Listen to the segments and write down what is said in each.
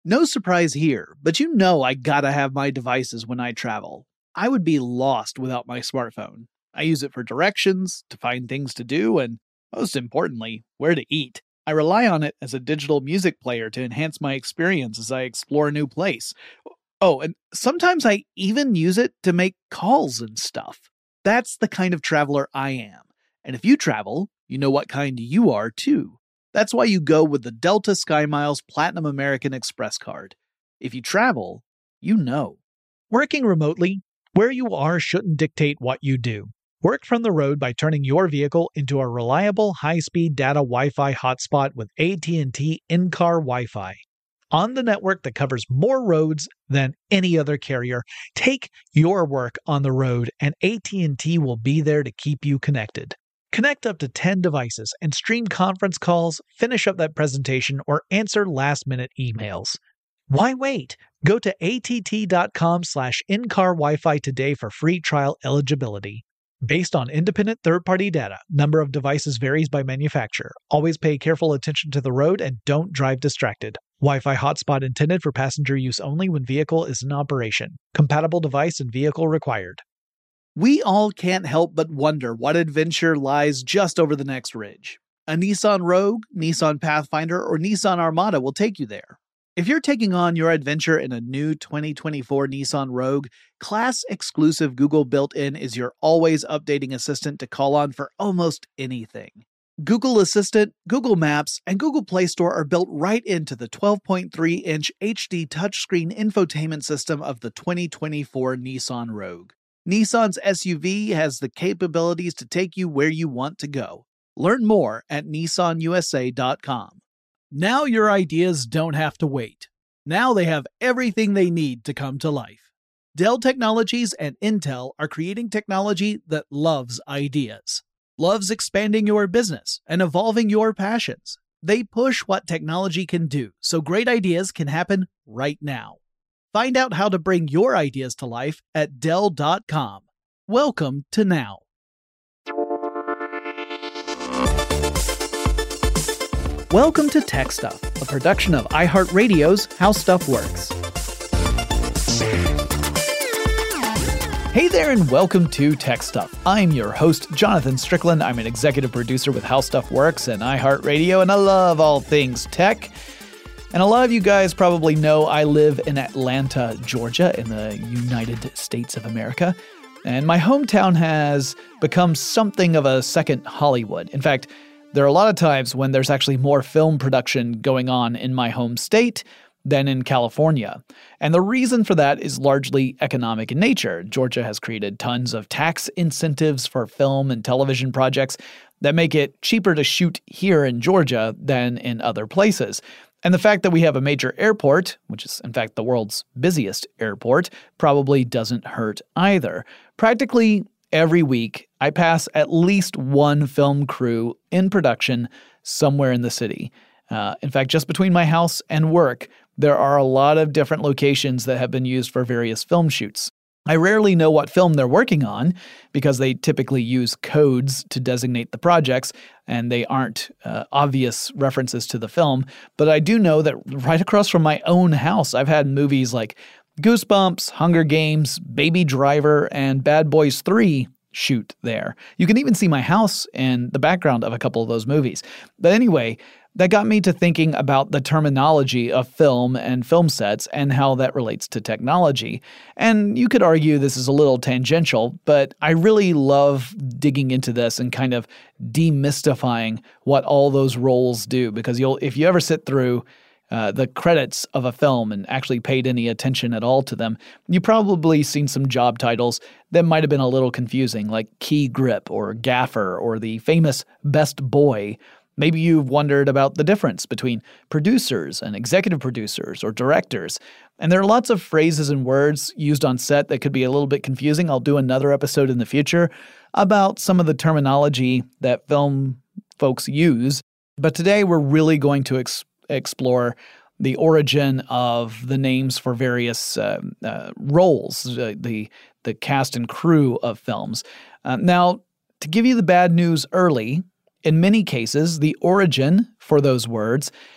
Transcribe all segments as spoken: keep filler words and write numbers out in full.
No surprise here, but you know I gotta have my devices when I travel. I would be lost without my smartphone. I use it for directions, to find things to do, and most importantly, where to eat. I rely on it as a digital music player to enhance my experience as I explore a new place. Oh, and sometimes I even use it to make calls and stuff. That's the kind of traveler I am. And if you travel, you know what kind you are too. That's why you go with the Delta SkyMiles Platinum American Express card. If you travel, you know. Working remotely, where you are shouldn't dictate what you do. Work from the road by turning your vehicle into a reliable high-speed data Wi-Fi hotspot with A T and T in-car Wi-Fi. On the network that covers more roads than any other carrier, take your work on the road and A T and T will be there to keep you connected. Connect up to ten devices and stream conference calls, finish up that presentation, or answer last-minute emails. Why wait? Go to att.com slash in-car Wi-Fi today for free trial eligibility. Based on independent third-party data, number of devices varies by manufacturer. Always pay careful attention to the road and don't drive distracted. Wi-Fi hotspot intended for passenger use only when vehicle is in operation. Compatible device and vehicle required. We all can't help but wonder what adventure lies just over the next ridge. A Nissan Rogue, Nissan Pathfinder, or Nissan Armada will take you there. If you're taking on your adventure in a new twenty twenty-four Nissan Rogue, class-exclusive Google built-in is your always updating assistant to call on for almost anything. Google Assistant, Google Maps, and Google Play Store are built right into the twelve point three inch H D touchscreen infotainment system of the twenty twenty-four Nissan Rogue. Nissan's S U V has the capabilities to take you where you want to go. Learn more at nissan u s a dot com. Now your ideas don't have to wait. Now they have everything they need to come to life. Dell Technologies and Intel are creating technology that loves ideas, loves expanding your business and evolving your passions. They push what technology can do so great ideas can happen right now. Find out how to bring your ideas to life at dell dot com. Welcome to Now. Welcome to Tech Stuff, a production of iHeartRadio's How Stuff Works. Hey there and welcome to Tech Stuff. I'm your host, Jonathan Strickland. I'm an executive producer with How Stuff Works and iHeartRadio, and I love all things tech. And a lot of you guys probably know I live in Atlanta, Georgia, in the United States of America. And my hometown has become something of a second Hollywood. In fact, there are a lot of times when there's actually more film production going on in my home state than in California. And the reason for that is largely economic in nature. Georgia has created tons of tax incentives for film and television projects that make it cheaper to shoot here in Georgia than in other places. And the fact that we have a major airport, which is in fact the world's busiest airport, probably doesn't hurt either. Practically every week, I pass at least one film crew in production somewhere in the city. Uh, in fact, just between my house and work, there are a lot of different locations that have been used for various film shoots. I rarely know what film they're working on because they typically use codes to designate the projects and they aren't uh, obvious references to the film. But I do know that right across from my own house, I've had movies like Goosebumps, Hunger Games, Baby Driver, and Bad Boys three shoot there. You can even see my house in the background of a couple of those movies. But anyway, that got me to thinking about the terminology of film and film sets and how that relates to technology. And you could argue this is a little tangential, but I really love digging into this and kind of demystifying what all those roles do, because you'll if you ever sit through Uh, the credits of a film and actually paid any attention at all to them, you probably seen some job titles that might have been a little confusing, like key grip or gaffer or the famous best boy. Maybe you've wondered about the difference between producers and executive producers or directors. And there are lots of phrases and words used on set that could be a little bit confusing. I'll do another episode in the future about some of the terminology that film folks use. But today we're really going to explore explore the origin of the names for various uh, uh, roles, uh, the the cast and crew of films. Uh, now, to give you the bad news early, in many cases, the origin for those words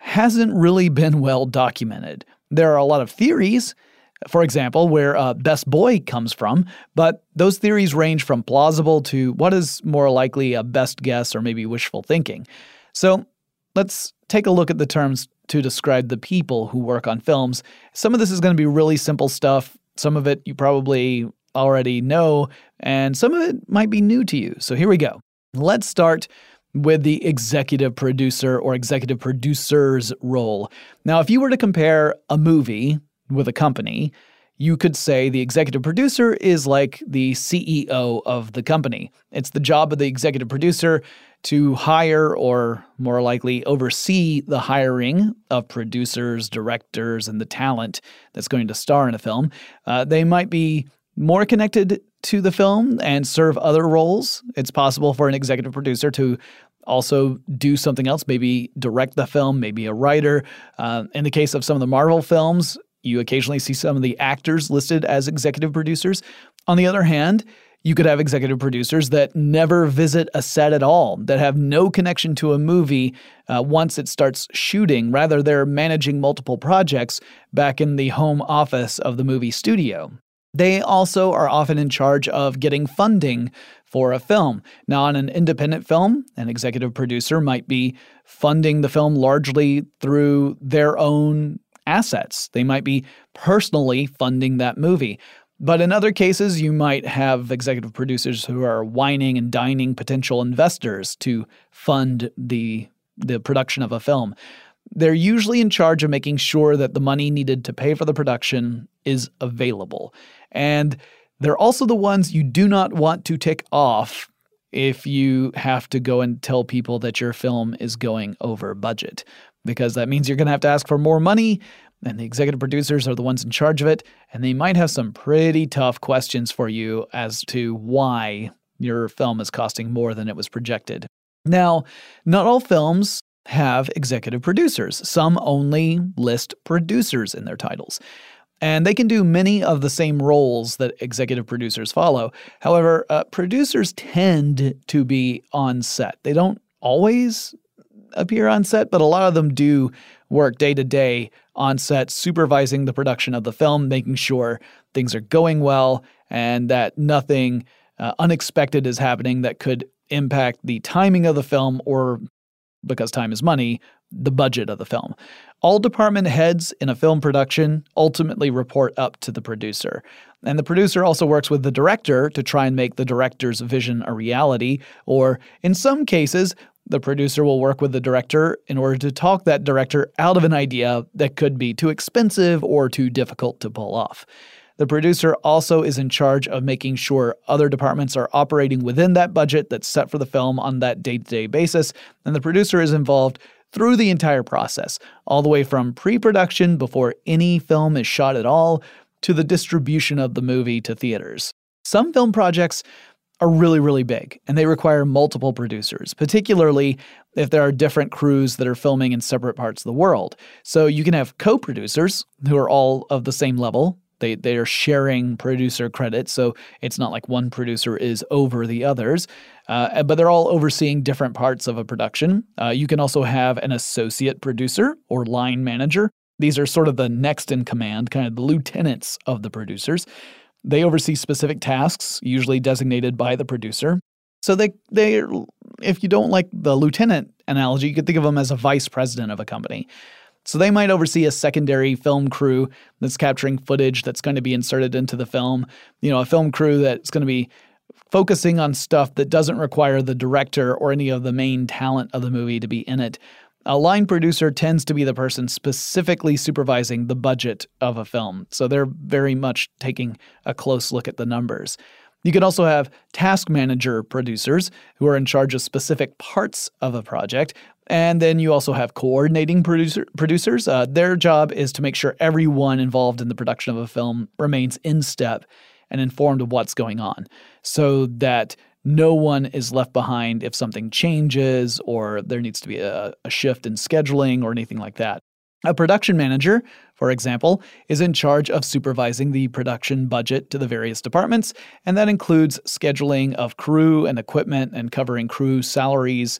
hasn't really been well documented. There are a lot of theories, for example, where uh, best boy comes from, but those theories range from plausible to what is more likely a best guess or maybe wishful thinking. So let's take a look at the terms to describe the people who work on films. Some of this is going to be really simple stuff. Some of it you probably already know, and some of it might be new to you. So here we go. Let's start with the executive producer or executive producer's role. Now, if you were to compare a movie with a company, you could say the executive producer is like the C E O of the company. It's the job of the executive producer to hire, or more likely oversee, the hiring of producers, directors, and the talent that's going to star in a film. Uh, they might be more connected to the film and serve other roles. It's possible for an executive producer to also do something else, maybe direct the film, maybe a writer. Uh, in the case of some of the Marvel films, you occasionally see some of the actors listed as executive producers. On the other hand, you could have executive producers that never visit a set at all, that have no connection to a movie uh, once it starts shooting. Rather, they're managing multiple projects back in the home office of the movie studio. They also are often in charge of getting funding for a film. Now, on an independent film, an executive producer might be funding the film largely through their own assets. They might be personally funding that movie. But in other cases, you might have executive producers who are wining and dining potential investors to fund the, the production of a film. They're usually in charge of making sure that the money needed to pay for the production is available. And they're also the ones you do not want to tick off if you have to go and tell people that your film is going over budget, because that means you're going to have to ask for more money, and the executive producers are the ones in charge of it, and they might have some pretty tough questions for you as to why your film is costing more than it was projected. Now, not all films have executive producers. Some only list producers in their titles. And they can do many of the same roles that executive producers follow. However, uh, producers tend to be on set. They don't always appear on set, but a lot of them do work day to day on set, supervising the production of the film, making sure things are going well and that nothing uh, unexpected is happening that could impact the timing of the film or, because time is money, the budget of the film. All department heads in a film production ultimately report up to the producer. And the producer also works with the director to try and make the director's vision a reality, or in some cases, the producer will work with the director in order to talk that director out of an idea that could be too expensive or too difficult to pull off. The producer also is in charge of making sure other departments are operating within that budget that's set for the film on that day-to-day basis, and the producer is involved through the entire process, all the way from pre-production before any film is shot at all, to the distribution of the movie to theaters. Some film projects are really, really big, and they require multiple producers, particularly if there are different crews that are filming in separate parts of the world. So you can have co-producers who are all of the same level. They they are sharing producer credit, so it's not like one producer is over the others, uh, but they're all overseeing different parts of a production. Uh, you can also have an associate producer or line manager. These are sort of the next in command, kind of the lieutenants of the producers. They oversee specific tasks, usually designated by the producer. So they they if you don't like the lieutenant analogy, you could think of them as a vice president of a company. So they might oversee a secondary film crew that's capturing footage that's going to be inserted into the film. You know, a film crew that's going to be focusing on stuff that doesn't require the director or any of the main talent of the movie to be in it. A line producer tends to be the person specifically supervising the budget of a film. So they're very much taking a close look at the numbers. You can also have task manager producers who are in charge of specific parts of a project. And then you also have coordinating producer, producers. Uh, their job is to make sure everyone involved in the production of a film remains in step and informed of what's going on, so that no one is left behind if something changes or there needs to be a, a shift in scheduling or anything like that. A production manager, for example, is in charge of supervising the production budget to the various departments, and that includes scheduling of crew and equipment and covering crew salaries.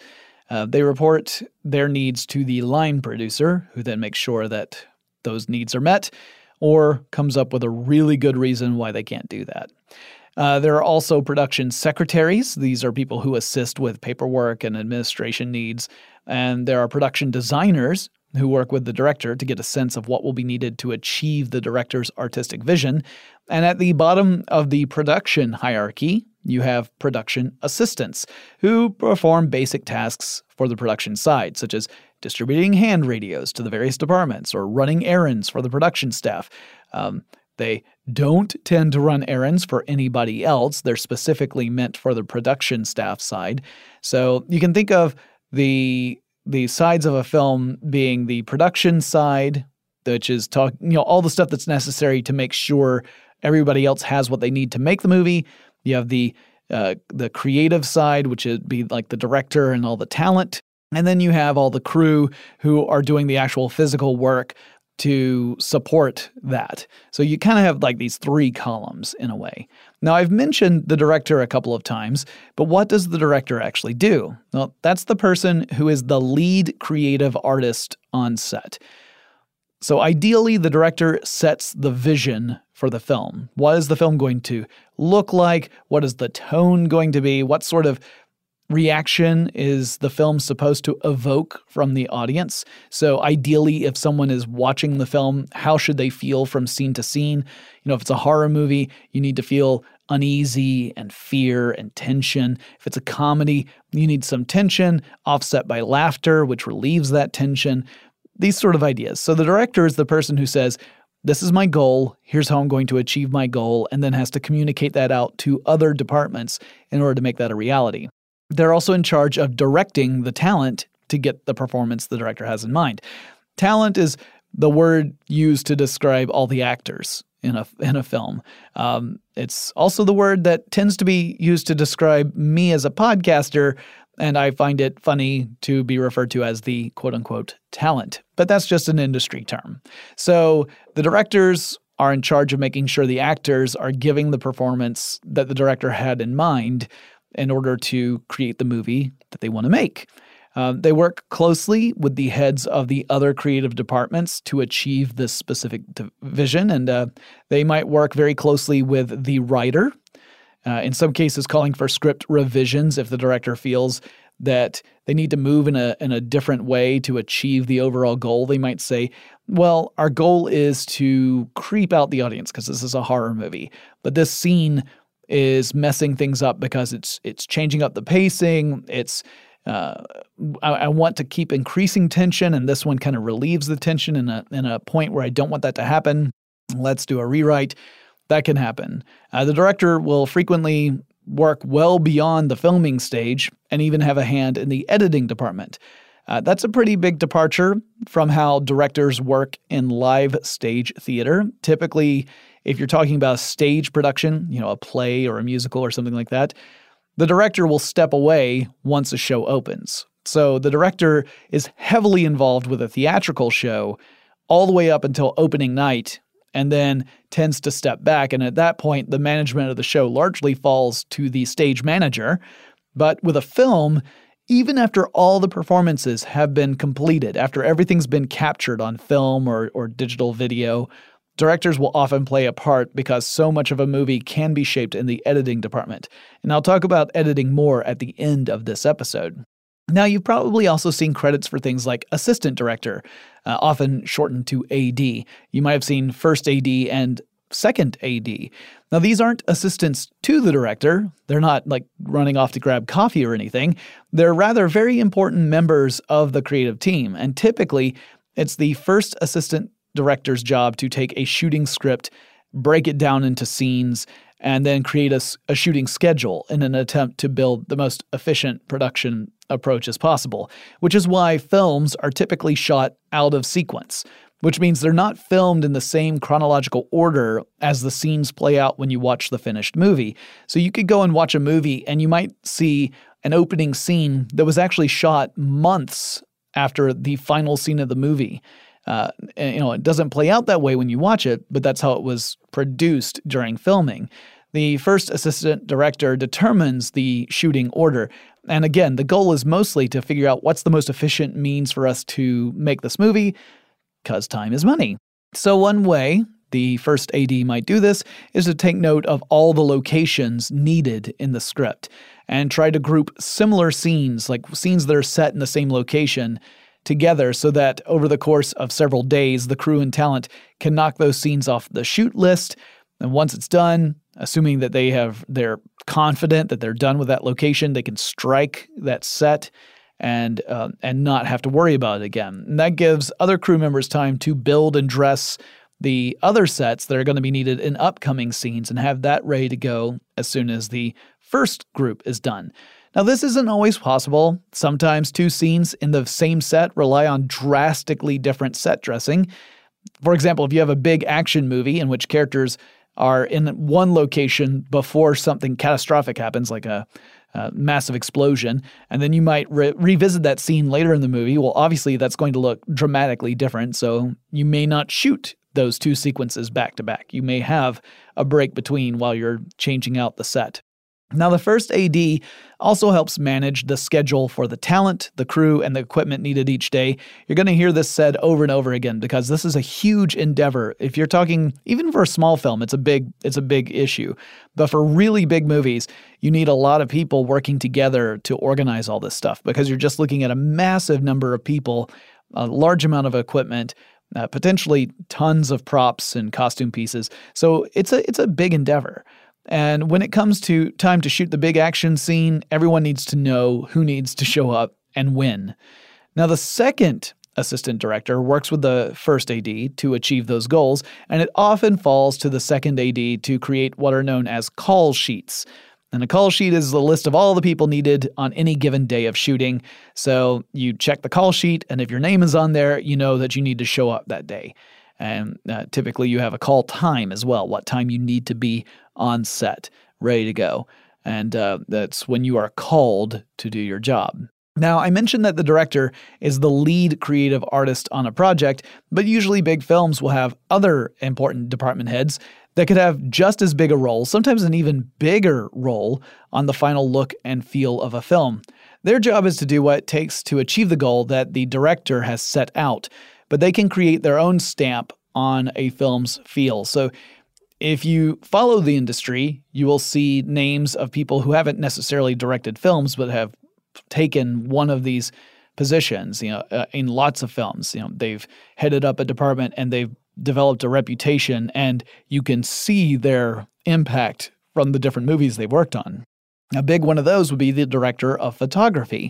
Uh, they report their needs to the line producer, who then makes sure that those needs are met, or comes up with a really good reason why they can't do that. Uh, there are also production secretaries. These are people who assist with paperwork and administration needs. And there are production designers who work with the director to get a sense of what will be needed to achieve the director's artistic vision. And at the bottom of the production hierarchy, you have production assistants who perform basic tasks for the production side, such as distributing hand radios to the various departments or running errands for the production staff. Um, They don't tend to run errands for anybody else. They're specifically meant for the production staff side. So you can think of the the sides of a film being the production side, which is talk, you know, all the stuff that's necessary to make sure everybody else has what they need to make the movie. You have the uh, the creative side, which would be like the director and all the talent. And then you have all the crew who are doing the actual physical work to support that. So you kind of have like these three columns in a way. Now, I've mentioned the director a couple of times, but what does the director actually do? Well, that's the person who is the lead creative artist on set. So ideally, the director sets the vision for the film. What is the film going to look like? What is the tone going to be? What sort of reaction is the film supposed to evoke from the audience? So ideally, if someone is watching the film, how should they feel from scene to scene? You know, if it's a horror movie, you need to feel uneasy and fear and tension. If it's a comedy, you need some tension offset by laughter, which relieves that tension. These sort of ideas. So the director is the person who says, this is my goal, here's how I'm going to achieve my goal, and then has to communicate that out to other departments in order to make that a reality. They're also in charge of directing the talent to get the performance the director has in mind. Talent is the word used to describe all the actors in a in a film. Um, it's also the word that tends to be used to describe me as a podcaster, and I find it funny to be referred to as the quote-unquote talent. But that's just an industry term. So the directors are in charge of making sure the actors are giving the performance that the director had in mind in order to create the movie that they want to make. Uh, they work closely with the heads of the other creative departments to achieve this specific vision, and uh, they might work very closely with the writer, uh, in some cases calling for script revisions if the director feels that they need to move in a in a different way to achieve the overall goal. They might say, well, our goal is to creep out the audience because this is a horror movie, but this scene is messing things up because it's it's changing up the pacing. It's uh, I, I want to keep increasing tension, and this one kind of relieves the tension in a in a point where I don't want that to happen. Let's do a rewrite. That can happen. Uh, the director will frequently work well beyond the filming stage and even have a hand in the editing department. Uh, that's a pretty big departure from how directors work in live stage theater. Typically, if you're talking about a stage production, you know, a play or a musical or something like that, the director will step away once a show opens. So the director is heavily involved with a theatrical show all the way up until opening night, and then tends to step back. And at that point, the management of the show largely falls to the stage manager. But with a film, even after all the performances have been completed, after everything's been captured on film or, or digital video, directors will often play a part because so much of a movie can be shaped in the editing department. And I'll talk about editing more at the end of this episode. Now, you've probably also seen credits for things like assistant director, uh, often shortened to A D. You might have seen first A D and second A D. Now, these aren't assistants to the director. They're not like running off to grab coffee or anything. They're rather very important members of the creative team. And typically, it's the first assistant director's job to take a shooting script, break it down into scenes, and then create a, a shooting schedule in an attempt to build the most efficient production approach as possible, which is why films are typically shot out of sequence, which means they're not filmed in the same chronological order as the scenes play out when you watch the finished movie. So you could go and watch a movie and you might see an opening scene that was actually shot months after the final scene of the movie. Uh, and, you know, it doesn't play out that way when you watch it, but that's how it was produced during filming. The first assistant director determines the shooting order, And again, the goal is mostly to figure out what's the most efficient means for us to make this movie, because time is money. So one way the first A D might do this is to take note of all the locations needed in the script and try to group similar scenes, like scenes that are set in the same location, together so that over the course of several days, the crew and talent can knock those scenes off the shoot list. And once it's done, assuming that they have, they're confident that they're done with that location, they can strike that set and uh, and not have to worry about it again. And that gives other crew members time to build and dress the other sets that are going to be needed in upcoming scenes and have that ready to go as soon as the first group is done. Now, this isn't always possible. Sometimes two scenes in the same set rely on drastically different set dressing. For example, if you have a big action movie in which characters are in one location before something catastrophic happens, like a, a massive explosion, and then you might re- revisit that scene later in the movie, well, obviously that's going to look dramatically different, so you may not shoot those two sequences back to back. You may have a break between while you're changing out the set. Now, the first A D also helps manage the schedule for the talent, the crew, and the equipment needed each day. You're going to hear this said over and over again because this is a huge endeavor. If you're talking, even for a small film, it's a big, it's a big issue. But for really big movies, you need a lot of people working together to organize all this stuff because you're just looking at a massive number of people, a large amount of equipment, uh, potentially tons of props and costume pieces. So it's a it's a big endeavor. And when it comes to time to shoot the big action scene, everyone needs to know who needs to show up and when. Now, the second assistant director works with the first A D to achieve those goals, and it often falls to the second A D to create what are known as call sheets. And a call sheet is the list of all the people needed on any given day of shooting. So you check the call sheet, and if your name is on there, you know that you need to show up that day. And uh, typically you have a call time as well, what time you need to be on set, ready to go. And uh, that's when you are called to do your job. Now, I mentioned that the director is the lead creative artist on a project, but usually big films will have other important department heads that could have just as big a role, sometimes an even bigger role, on the final look and feel of a film. Their job is to do what it takes to achieve the goal that the director has set out, but they can create their own stamp on a film's feel. So if you follow the industry, you will see names of people who haven't necessarily directed films, but have taken one of these positions, you know, uh, in lots of films. You know, they've headed up a department and they've developed a reputation, and you can see their impact from the different movies they've worked on. A big one of those would be the director of photography.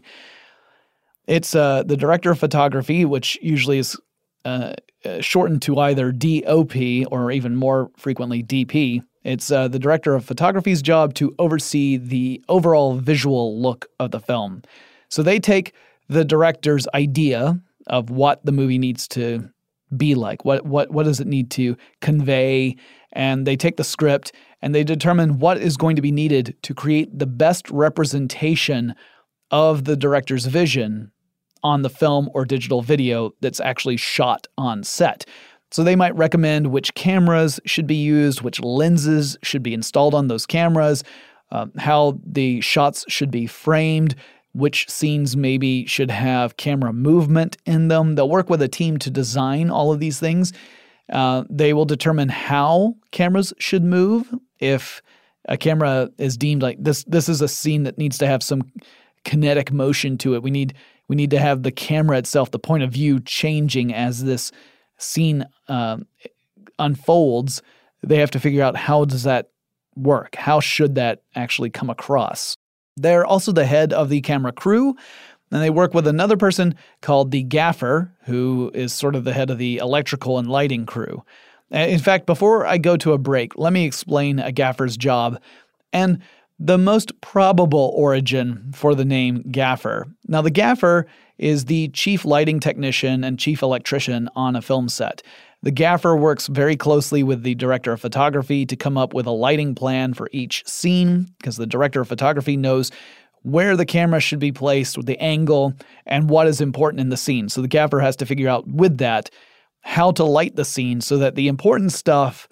It's uh, the director of photography, which usually is uh, shortened to either D O P or even more frequently D P. It's uh, the director of photography's job to oversee the overall visual look of the film. So they take the director's idea of what the movie needs to be like, what what what does it need to convey, and they take the script and they determine what is going to be needed to create the best representation of the director's vision on the film or digital video that's actually shot on set. So they might recommend which cameras should be used, which lenses should be installed on those cameras, uh, how the shots should be framed, which scenes maybe should have camera movement in them. They'll work with a team to design all of these things. Uh, they will determine how cameras should move. If a camera is deemed like this, this is a scene that needs to have some kinetic motion to it. We need we need to have the camera itself, the point of view, changing as this scene uh, unfolds. They have to figure out how does that work? How should that actually come across? They're also the head of the camera crew, and they work with another person called the gaffer, who is sort of the head of the electrical and lighting crew. In fact, before I go to a break, let me explain a gaffer's job and the most probable origin for the name gaffer. Now, the gaffer is the chief lighting technician and chief electrician on a film set. The gaffer works very closely with the director of photography to come up with a lighting plan for each scene, because the director of photography knows where the camera should be placed, with the angle, and what is important in the scene. So the gaffer has to figure out with that how to light the scene so that the important stuff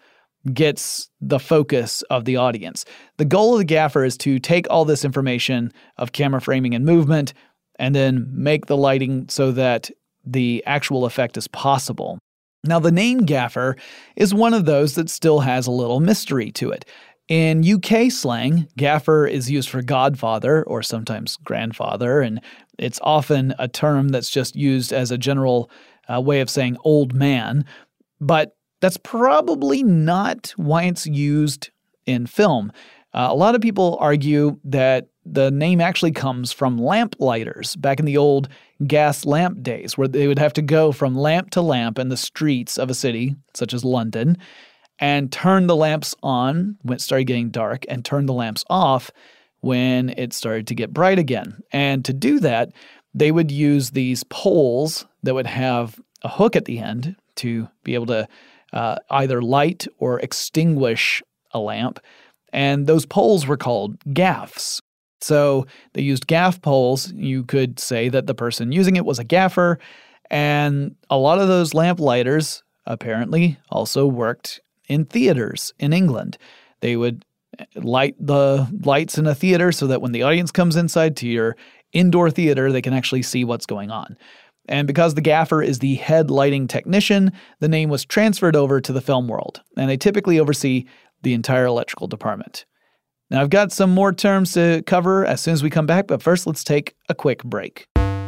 gets the focus of the audience. The goal of the gaffer is to take all this information of camera framing and movement and then make the lighting so that the actual effect is possible. Now, the name gaffer is one of those that still has a little mystery to it. In U K slang, gaffer is used for godfather or sometimes grandfather, and it's often a term that's just used as a general uh, way of saying old man. But that's probably not why it's used in film. Uh, a lot of people argue that the name actually comes from lamplighters back in the old gas lamp days, where they would have to go from lamp to lamp in the streets of a city, such as London, and turn the lamps on when it started getting dark and turn the lamps off when it started to get bright again. And to do that, they would use these poles that would have a hook at the end to be able to uh, either light or extinguish a lamp. And those poles were called gaffs. So they used gaff poles. You could say that the person using it was a gaffer. And a lot of those lamp lighters apparently also worked in theaters in England. They would light the lights in a theater so that when the audience comes inside to your indoor theater, they can actually see what's going on. And because the gaffer is the head lighting technician, the name was transferred over to the film world, and they typically oversee the entire electrical department. Now, I've got some more terms to cover as soon as we come back, but first let's take a quick break.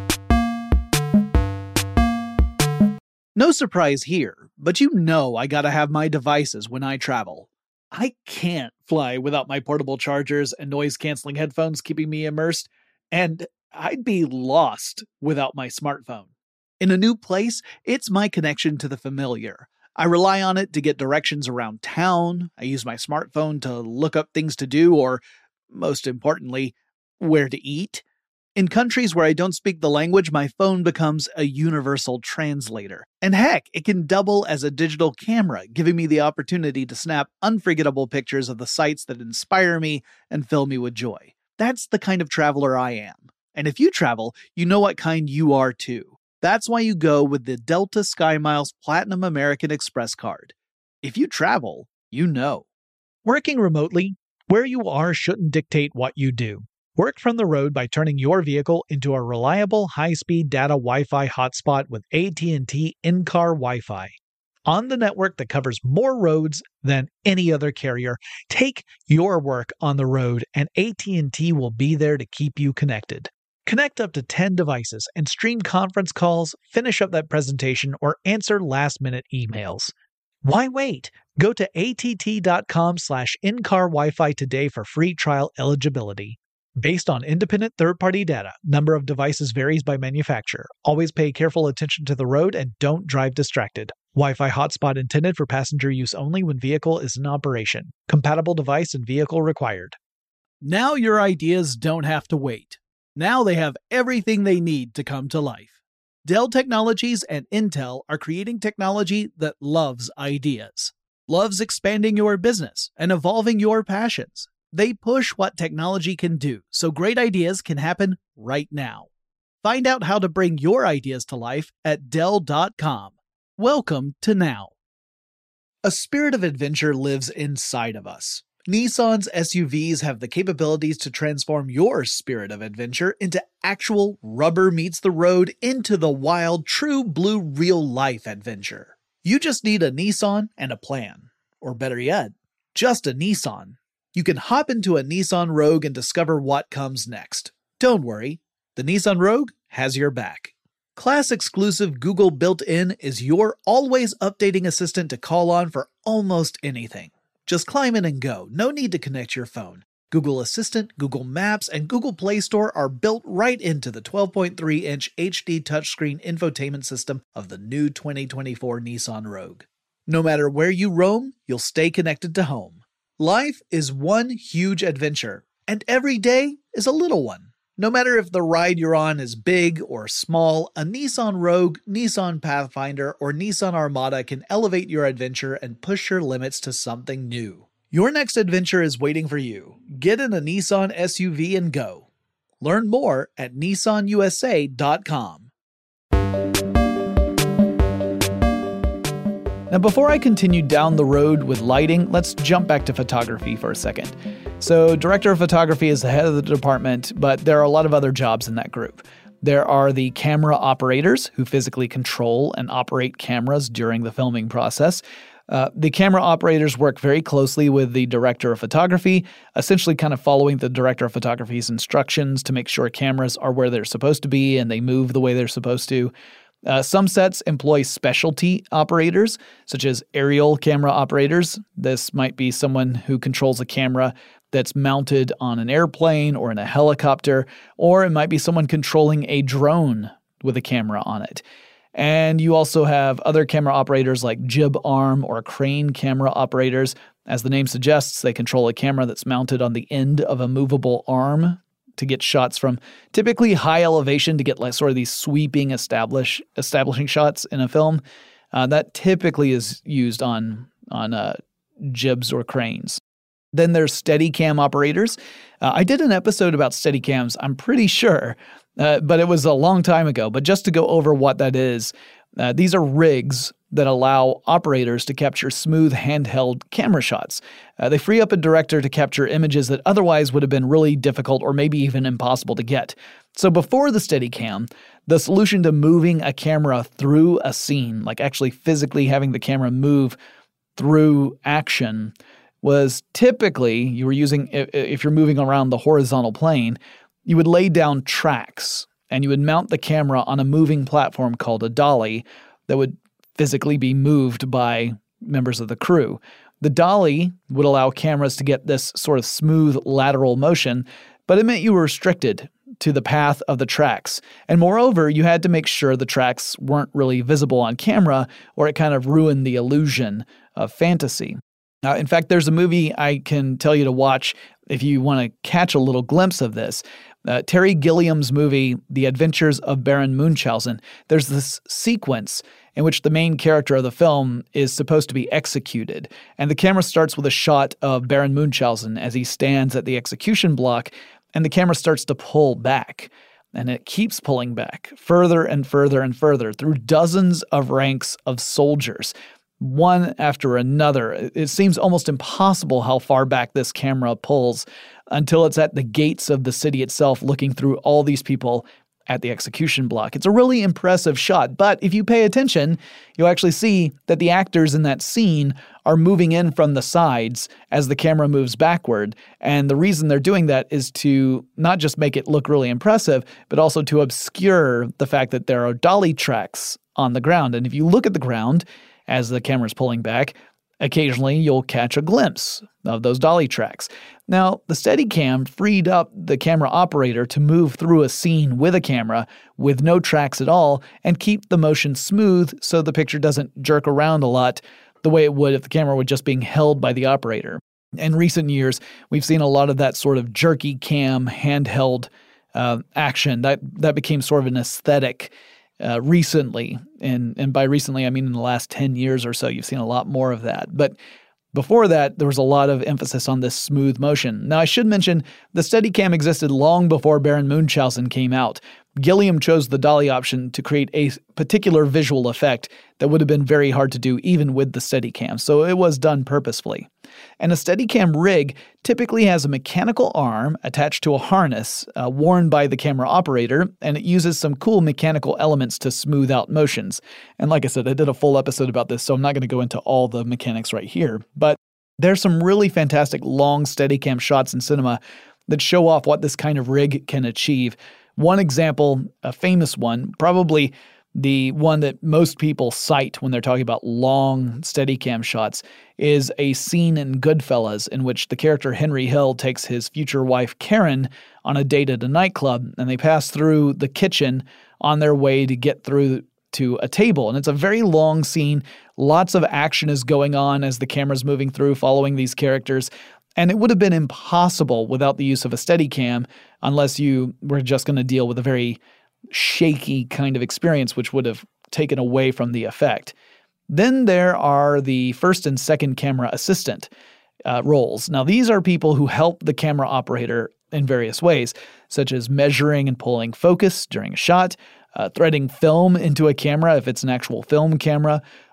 No surprise here, but you know I gotta have my devices when I travel. I can't fly without my portable chargers and noise-canceling headphones keeping me immersed, and I'd be lost without my smartphone. In a new place, it's my connection to the familiar. I rely on it to get directions around town. I use my smartphone to look up things to do, or, most importantly, where to eat. In countries where I don't speak the language, my phone becomes a universal translator. And heck, it can double as a digital camera, giving me the opportunity to snap unforgettable pictures of the sights that inspire me and fill me with joy. That's the kind of traveler I am. And if you travel, you know what kind you are too. That's why you go with the Delta SkyMiles Platinum American Express card. If you travel, you know. Working remotely, where you are shouldn't dictate what you do. Work from the road by turning your vehicle into a reliable high-speed data Wi-Fi hotspot with A T and T in-car Wi-Fi. On the network that covers more roads than any other carrier, take your work on the road and A T and T will be there to keep you connected. Connect up to ten devices and stream conference calls, finish up that presentation, or answer last-minute emails. Why wait? Go to att.com slash in-car Wi-Fi today for free trial eligibility. Based on independent third-party data, number of devices varies by manufacturer. Always pay careful attention to the road and don't drive distracted. Wi-Fi hotspot intended for passenger use only when vehicle is in operation. Compatible device and vehicle required. Now your ideas don't have to wait. Now they have everything they need to come to life. Dell Technologies and Intel are creating technology that loves ideas, loves expanding your business and evolving your passions. They push what technology can do, so great ideas can happen right now. Find out how to bring your ideas to life at Dell dot com. Welcome to Now. A spirit of adventure lives inside of us. Nissan's S U Vs have the capabilities to transform your spirit of adventure into actual rubber meets the road, into the wild, true blue real-life adventure. You just need a Nissan and a plan. Or better yet, just a Nissan. You can hop into a Nissan Rogue and discover what comes next. Don't worry, the Nissan Rogue has your back. Class-exclusive Google built-in is your always updating assistant to call on for almost anything. Just climb in and go, no need to connect your phone. Google Assistant, Google Maps, and Google Play Store are built right into the twelve point three inch H D touchscreen infotainment system of the new twenty twenty-four Nissan Rogue. No matter where you roam, you'll stay connected to home. Life is one huge adventure, and every day is a little one. No matter if the ride you're on is big or small, a Nissan Rogue, Nissan Pathfinder, or Nissan Armada can elevate your adventure and push your limits to something new. Your next adventure is waiting for you. Get in a Nissan S U V and go. Learn more at Nissan U S A dot com. Now, before I continue down the road with lighting, let's jump back to photography for a second. So, director of photography is the head of the department, but there are a lot of other jobs in that group. There are the camera operators who physically control and operate cameras during the filming process. Uh, the camera operators work very closely with the director of photography, essentially kind of following the director of photography's instructions to make sure cameras are where they're supposed to be and they move the way they're supposed to. Uh, some sets employ specialty operators, such as aerial camera operators. This might be someone who controls a camera that's mounted on an airplane or in a helicopter, or it might be someone controlling a drone with a camera on it. And you also have other camera operators like jib arm or crane camera operators. As the name suggests, they control a camera that's mounted on the end of a movable arm to get shots from typically high elevation to get like sort of these sweeping establish establishing shots in a film. Uh, that typically is used on on uh, jibs or cranes. Then there's Steadicam operators. Uh, I did an episode about Steadicams, I'm pretty sure, uh, but it was a long time ago. But just to go over what that is, uh, these are rigs that allow operators to capture smooth handheld camera shots. Uh, they free up a director to capture images that otherwise would have been really difficult or maybe even impossible to get. So before the Steadicam, the solution to moving a camera through a scene, like actually physically having the camera move through action, was typically, you were using, if you're moving around the horizontal plane, you would lay down tracks and you would mount the camera on a moving platform called a dolly that would physically be moved by members of the crew. The dolly would allow cameras to get this sort of smooth lateral motion, but it meant you were restricted to the path of the tracks. And moreover, you had to make sure the tracks weren't really visible on camera, or it kind of ruined the illusion of fantasy. Uh, in fact, there's a movie I can tell you to watch if you want to catch a little glimpse of this. Uh, Terry Gilliam's movie, The Adventures of Baron Munchausen. There's this sequence in which the main character of the film is supposed to be executed. And the camera starts with a shot of Baron Munchausen as he stands at the execution block, and the camera starts to pull back. And it keeps pulling back further and further and further through dozens of ranks of soldiers, one after another. It seems almost impossible how far back this camera pulls until it's at the gates of the city itself, looking through all these people at the execution block. It's a really impressive shot, but if you pay attention, you'll actually see that the actors in that scene are moving in from the sides as the camera moves backward. And the reason they're doing that is to not just make it look really impressive, but also to obscure the fact that there are dolly tracks on the ground. And if you look at the ground as the camera's pulling back, occasionally you'll catch a glimpse of those dolly tracks. Now, the Steadicam freed up the camera operator to move through a scene with a camera with no tracks at all and keep the motion smooth so the picture doesn't jerk around a lot the way it would if the camera were just being held by the operator. In recent years, we've seen a lot of that sort of jerky cam handheld uh, action. That, that became sort of an aesthetic Uh, recently, and and by recently I mean in the last ten years or so, you've seen a lot more of that. But before that, there was a lot of emphasis on this smooth motion. Now, I should mention the Steadicam existed long before Baron Munchausen came out. Gilliam chose the dolly option to create a particular visual effect that would have been very hard to do even with the Steadicam, so it was done purposefully. And a Steadicam rig typically has a mechanical arm attached to a harness uh, worn by the camera operator, and it uses some cool mechanical elements to smooth out motions. And like I said, I did a full episode about this, so I'm not going to go into all the mechanics right here. But there's some really fantastic long Steadicam shots in cinema that show off what this kind of rig can achieve. One example, a famous one, probably the one that most people cite when they're talking about long Steadicam shots, is a scene in Goodfellas in which the character Henry Hill takes his future wife Karen on a date at a nightclub, and they pass through the kitchen on their way to get through to a table. And it's a very long scene. Lots of action is going on as the camera's moving through, following these characters. And it would have been impossible without the use of a Steadicam unless you were just going to deal with a very shaky kind of experience, which would have taken away from the effect. Then there are the first and second camera assistant uh, roles. Now, these are people who help the camera operator in various ways, such as measuring and pulling focus during a shot, uh, threading film into a camera if it's an actual film camera,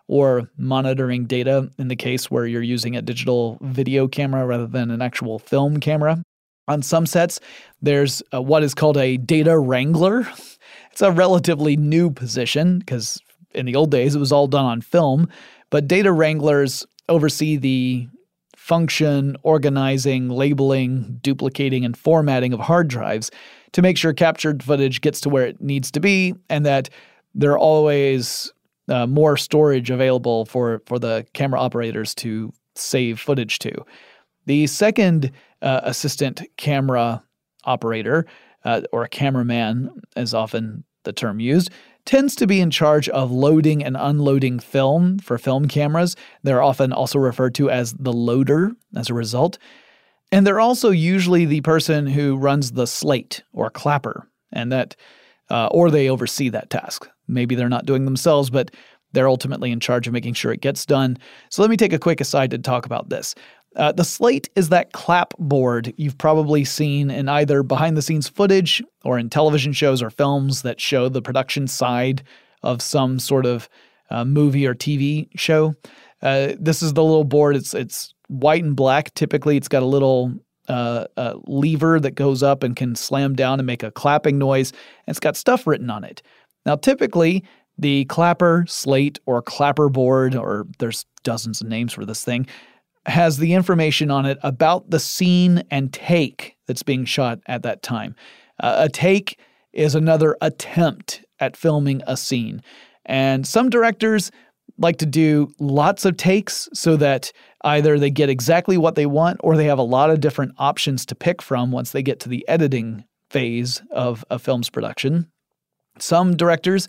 or monitoring data in the case where you're using a digital video camera rather than an actual film camera. On some sets, there's uh, what is called a data wrangler. It's a relatively new position because in the old days it was all done on film, but data wranglers oversee the function, organizing, labeling, duplicating, and formatting of hard drives to make sure captured footage gets to where it needs to be and that there are always uh, more storage available for, for the camera operators to save footage to. The second uh, assistant camera operator, uh, or a cameraman, as often the term used, tends to be in charge of loading and unloading film for film cameras. They're often also referred to as the loader as a result. And they're also usually the person who runs the slate or clapper, and that, uh, or they oversee that task. Maybe they're not doing themselves, but they're ultimately in charge of making sure it gets done. So let me take a quick aside to talk about this. Uh, the slate is that clapboard you've probably seen in either behind-the-scenes footage or in television shows or films that show the production side of some sort of uh, movie or T V show. Uh, this is the little board. It's it's white and black. Typically, it's got a little uh, uh, lever that goes up and can slam down and make a clapping noise. And it's got stuff written on it. Now, typically, the clapper, slate, or clapper board, or there's dozens of names for this thing, has the information on it about the scene and take that's being shot at that time. Uh, a take is another attempt at filming a scene. And some directors like to do lots of takes so that either they get exactly what they want or they have a lot of different options to pick from once they get to the editing phase of a film's production. Some directors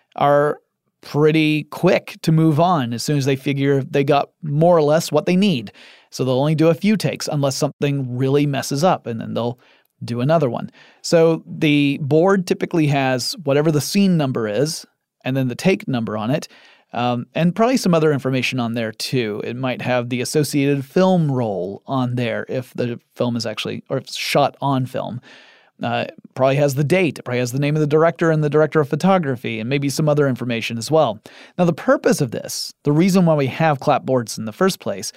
are pretty quick to move on as soon as they figure they got more or less what they need. So they'll only do a few takes unless something really messes up, and then they'll do another one. So the board typically has whatever the scene number is, and then the take number on it, um, and probably some other information on there too. It might have the associated film roll on there if the film is actually, or if it's shot on film. Uh, probably has the date, it probably has the name of the director and the director of photography, and maybe some other information as well. Now, the purpose of this, the reason why we have clapboards in the first place,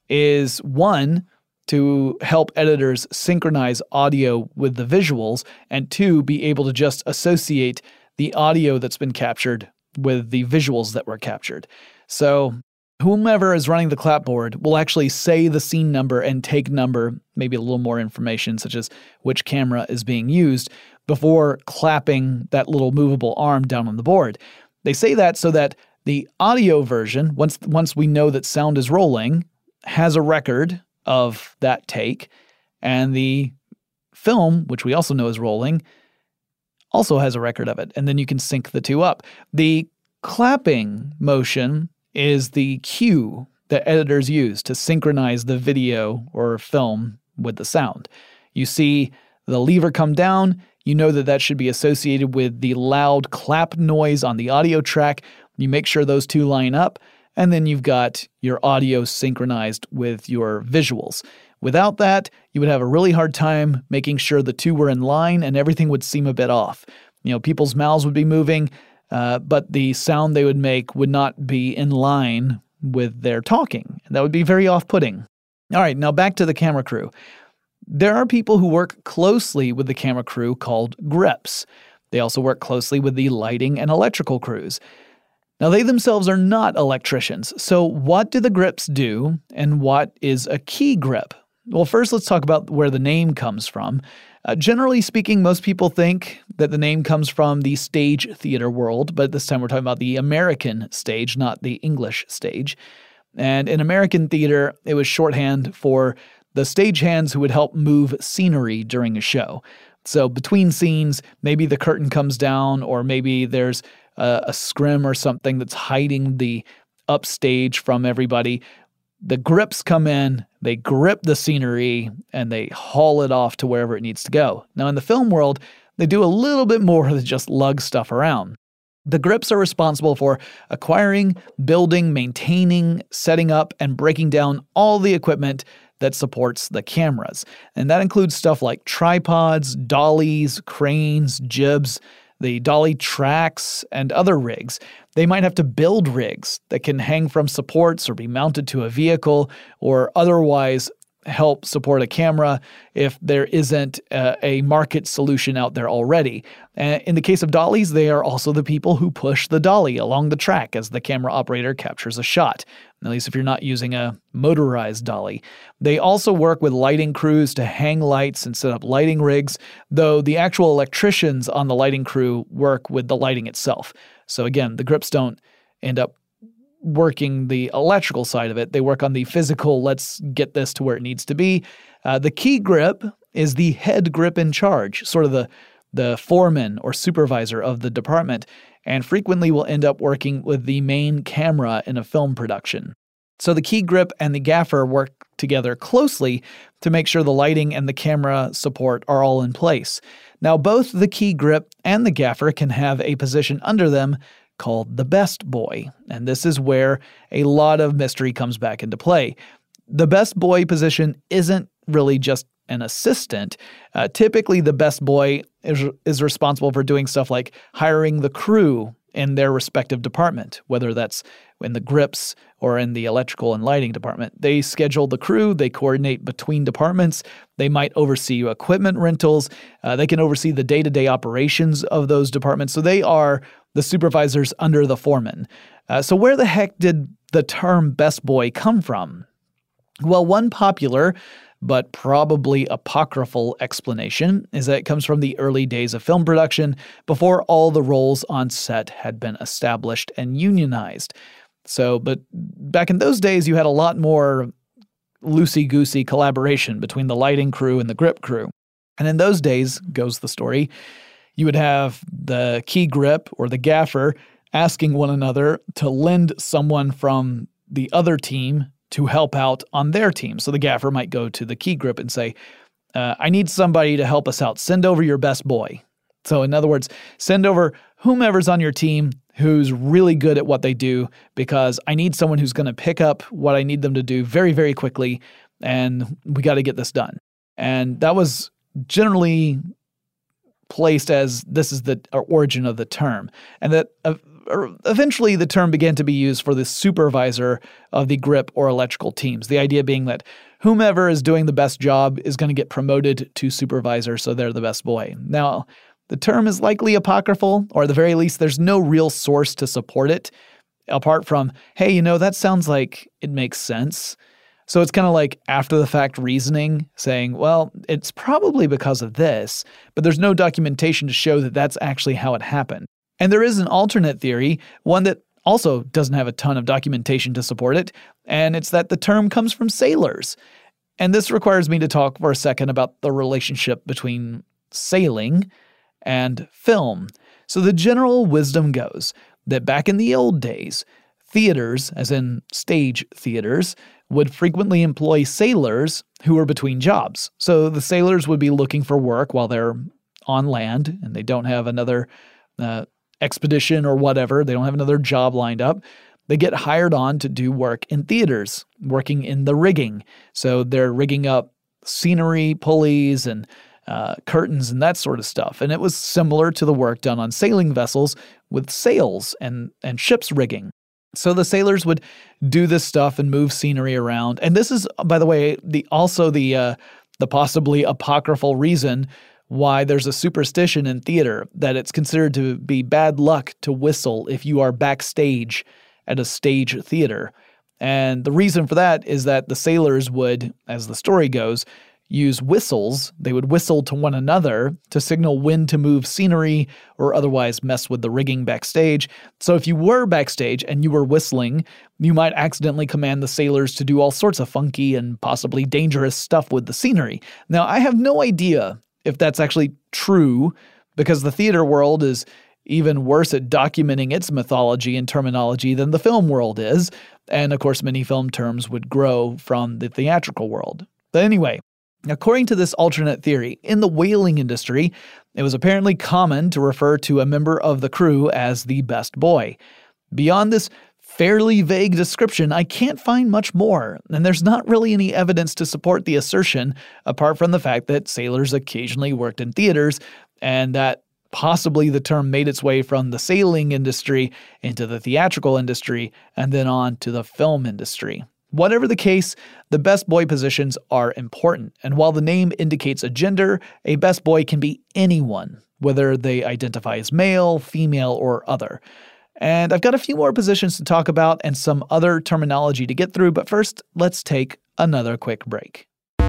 is one, to help editors synchronize audio with the visuals, and two, be able to just associate the audio that's been captured with the visuals that were captured. So whomever is running the clapboard will actually say the scene number and take number, maybe a little more information such as which camera is being used, before clapping that little movable arm down on the board. They say that so that the audio version, once once we know that sound is rolling, has a record of that take, and the film, which we also know is rolling, also has a record of it, and then you can sync the two up. The clapping motion is the cue that editors use to synchronize the video or film with the sound. You see the lever come down, you know that that should be associated with the loud clap noise on the audio track. You make sure those two line up, and then you've got your audio synchronized with your visuals. Without that, you would have a really hard time making sure the two were in line, and everything would seem a bit off. You know, people's mouths would be moving, Uh, but the sound they would make would not be in line with their talking. And that would be very off-putting. All right, now back to the camera crew. There are people who work closely with the camera crew called grips. They also work closely with the lighting and electrical crews. Now, they themselves are not electricians. So what do the grips do, and what is a key grip? Well, first let's talk about where the name comes from. Uh, generally speaking, most people think that the name comes from the stage theater world, but this time we're talking about the American stage, not the English stage. And in American theater, it was shorthand for the stagehands who would help move scenery during a show. So between scenes, maybe the curtain comes down, or maybe there's a, a scrim or something that's hiding the upstage from everybody. The grips come in, they grip the scenery, and they haul it off to wherever it needs to go. Now, in the film world, they do a little bit more than just lug stuff around. The grips are responsible for acquiring, building, maintaining, setting up, and breaking down all the equipment that supports the cameras. And that includes stuff like tripods, dollies, cranes, jibs. the dolly tracks, and other rigs. They might have to build rigs that can hang from supports or be mounted to a vehicle or otherwise help support a camera if there isn't a, a market solution out there already. Uh, in the case of dollies, they are also the people who push the dolly along the track as the camera operator captures a shot, at least if you're not using a motorized dolly. They also work with lighting crews to hang lights and set up lighting rigs, though the actual electricians on the lighting crew work with the lighting itself. So again, the grips don't end up working the electrical side of it. They work on the physical, let's get this to where it needs to be. Uh, the key grip is the head grip in charge, sort of the, the foreman or supervisor of the department, and frequently will end up working with the main camera in a film production. So the key grip and the gaffer work together closely to make sure the lighting and the camera support are all in place. Now, both the key grip and the gaffer can have a position under them called the best boy, and this is where a lot of mystery comes back into play. The best boy position isn't really just an assistant. Uh, typically, the best boy is, is responsible for doing stuff like hiring the crew in their respective department, whether that's in the grips or in the electrical and lighting department. They schedule the crew, they coordinate between departments, they might oversee equipment rentals, uh, they can oversee the day-to-day operations of those departments. So they are the supervisors under the foreman. Uh, so where the heck did the term best boy come from? Well, one popular but probably apocryphal explanation is that it comes from the early days of film production before all the roles on set had been established and unionized. So, but back in those days, you had a lot more loosey-goosey collaboration between the lighting crew and the grip crew. And in those days, goes the story, you would have the key grip or the gaffer asking one another to lend someone from the other team to help out on their team. So the gaffer might go to the key grip and say, uh, I need somebody to help us out. Send over your best boy. So in other words, send over whomever's on your team who's really good at what they do, because I need someone who's going to pick up what I need them to do very, very quickly, and we got to get this done. And that was generally placed as this is the origin of the term. And that uh, eventually the term began to be used for the supervisor of the grip or electrical teams. The idea being that whomever is doing the best job is going to get promoted to supervisor, so they're the best boy. Now, the term is likely apocryphal, or at the very least, there's no real source to support it, apart from, hey, you know, that sounds like it makes sense. So it's kind of like after-the-fact reasoning, saying, well, it's probably because of this, but there's no documentation to show that that's actually how it happened. And there is an alternate theory, one that also doesn't have a ton of documentation to support it, and it's that the term comes from sailors. And this requires me to talk for a second about the relationship between sailing and film. So the general wisdom goes that back in the old days, theaters, as in stage theaters, would frequently employ sailors who were between jobs. So the sailors would be looking for work while they're on land and they don't have another uh, expedition or whatever. They don't have another job lined up. They get hired on to do work in theaters, working in the rigging. So they're rigging up scenery, pulleys, and uh, curtains and that sort of stuff. And it was similar to the work done on sailing vessels with sails and, and ship's rigging. So the sailors would do this stuff and move scenery around. And this is, by the way, the also the uh, the possibly apocryphal reason why there's a superstition in theater that it's considered to be bad luck to whistle if you are backstage at a stage theater. And the reason for that is that the sailors would, as the story goes, use whistles. They would whistle to one another to signal when to move scenery or otherwise mess with the rigging backstage. So if you were backstage and you were whistling, you might accidentally command the sailors to do all sorts of funky and possibly dangerous stuff with the scenery. Now, I have no idea if that's actually true, because the theater world is even worse at documenting its mythology and terminology than the film world is. And of course, many film terms would grow from the theatrical world. But anyway, according to this alternate theory, in the whaling industry, it was apparently common to refer to a member of the crew as the best boy. Beyond this fairly vague description, I can't find much more, and there's not really any evidence to support the assertion, apart from the fact that sailors occasionally worked in theaters, and that Possibly the term made its way from the sailing industry into the theatrical industry and then on to the film industry. Whatever the case, the best boy positions are important, and while the name indicates a gender, a best boy can be anyone, whether they identify as male, female, or other. And I've got a few more positions to talk about and some other terminology to get through, but first, let's take another quick break.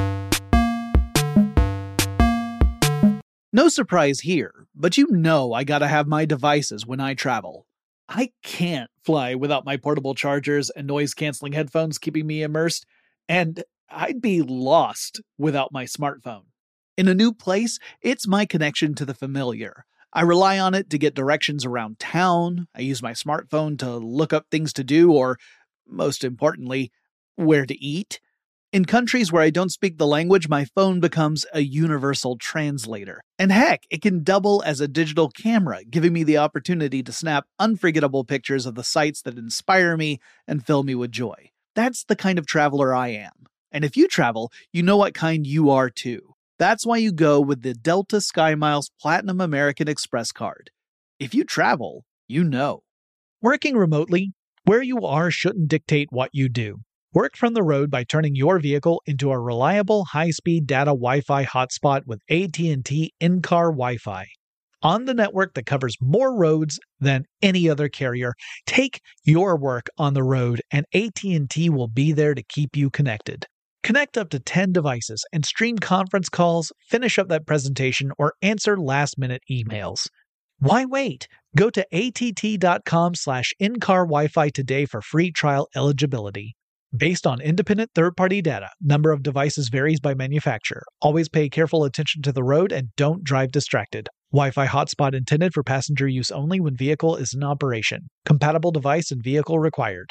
No surprise here, but you know I gotta have my devices when I travel. I can't fly without my portable chargers and noise-canceling headphones keeping me immersed, and I'd be lost without my smartphone. In a new place, it's my connection to the familiar. I rely on it to get directions around town, I use my smartphone to look up things to do, or, most importantly, where to eat. In countries where I don't speak the language, my phone becomes a universal translator. And heck, it can double as a digital camera, giving me the opportunity to snap unforgettable pictures of the sights that inspire me and fill me with joy. That's the kind of traveler I am. And if you travel, you know what kind you are too. That's why you go with the Delta SkyMiles Platinum American Express card. If you travel, you know. Working remotely, where you are shouldn't dictate what you do. Work from the road by turning your vehicle into a reliable high-speed data Wi-Fi hotspot with A T and T in-car Wi-Fi. On the network that covers more roads than any other carrier, take your work on the road and A T and T will be there to keep you connected. Connect up to ten devices and stream conference calls, finish up that presentation, or answer last-minute emails. Why wait? Go to att.com slash in-car Wi-Fi today for free trial eligibility. Based on independent third-party data, number of devices varies by manufacturer. Always pay careful attention to the road and don't drive distracted. Wi-Fi hotspot intended for passenger use only when vehicle is in operation. Compatible device and vehicle required.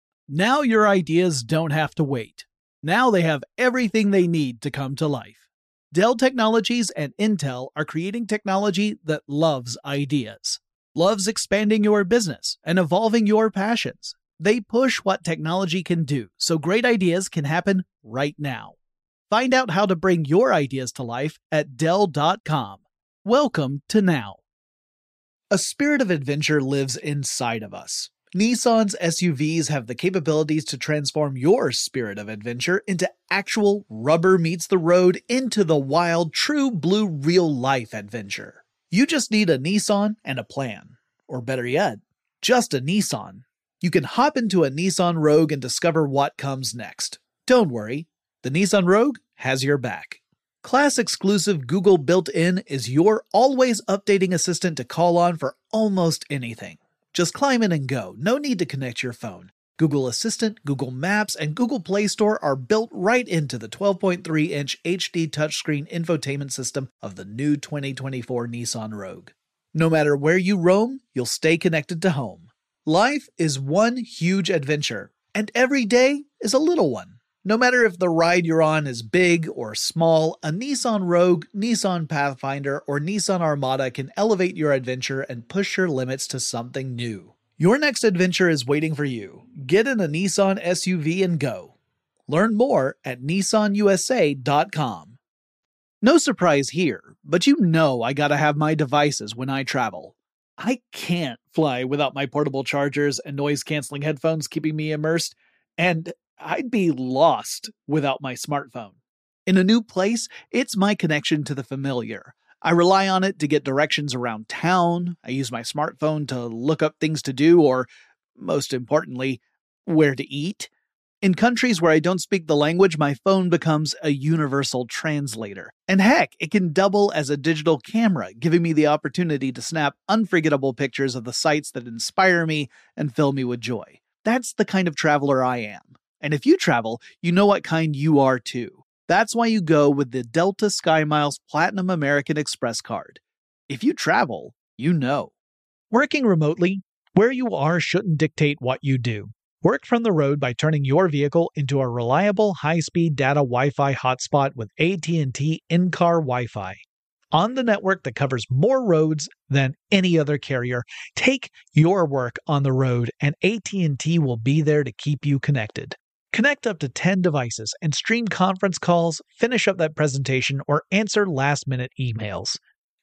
Now your ideas don't have to wait. Now they have everything they need to come to life. Dell Technologies and Intel are creating technology that loves ideas, loves expanding your business and evolving your passions. They push what technology can do, so great ideas can happen right now. Find out how to bring your ideas to life at Dell dot com. Welcome to Now. A spirit of adventure lives inside of us. Nissan's S U Vs have the capabilities to transform your spirit of adventure into actual rubber meets the road, into the wild, true blue real-life adventure. You just need a Nissan and a plan. Or better yet, just a Nissan. You can hop into a Nissan Rogue and discover what comes next. Don't worry, the Nissan Rogue has your back. Class-exclusive Google built-in is your always updating assistant to call on for almost anything. Just climb in and go, no need to connect your phone. Google Assistant, Google Maps, and Google Play Store are built right into the twelve point three inch H D touchscreen infotainment system of the new twenty twenty-four Nissan Rogue. No matter where you roam, you'll stay connected to home. Life is one huge adventure, and every day is a little one. No matter if the ride you're on is big or small, a Nissan Rogue, Nissan Pathfinder, or Nissan Armada can elevate your adventure and push your limits to something new. Your next adventure is waiting for you. Get in a Nissan S U V and go. Learn more at Nissan U S A dot com. No surprise here, but you know I gotta have my devices when I travel. I can't fly without my portable chargers and noise-canceling headphones keeping me immersed, and I'd be lost without my smartphone. In a new place, it's my connection to the familiar. I rely on it to get directions around town, I use my smartphone to look up things to do, or, most importantly, where to eat. In countries where I don't speak the language, my phone becomes a universal translator. And heck, it can double as a digital camera, giving me the opportunity to snap unforgettable pictures of the sights that inspire me and fill me with joy. That's the kind of traveler I am. And if you travel, you know what kind you are too. That's why you go with the Delta SkyMiles Platinum American Express card. If you travel, you know. Working remotely, where you are shouldn't dictate what you do. Work from the road by turning your vehicle into a reliable high-speed data Wi-Fi hotspot with A T and T in-car Wi-Fi. On the network that covers more roads than any other carrier, take your work on the road and A T and T will be there to keep you connected. Connect up to ten devices and stream conference calls, finish up that presentation, or answer last-minute emails.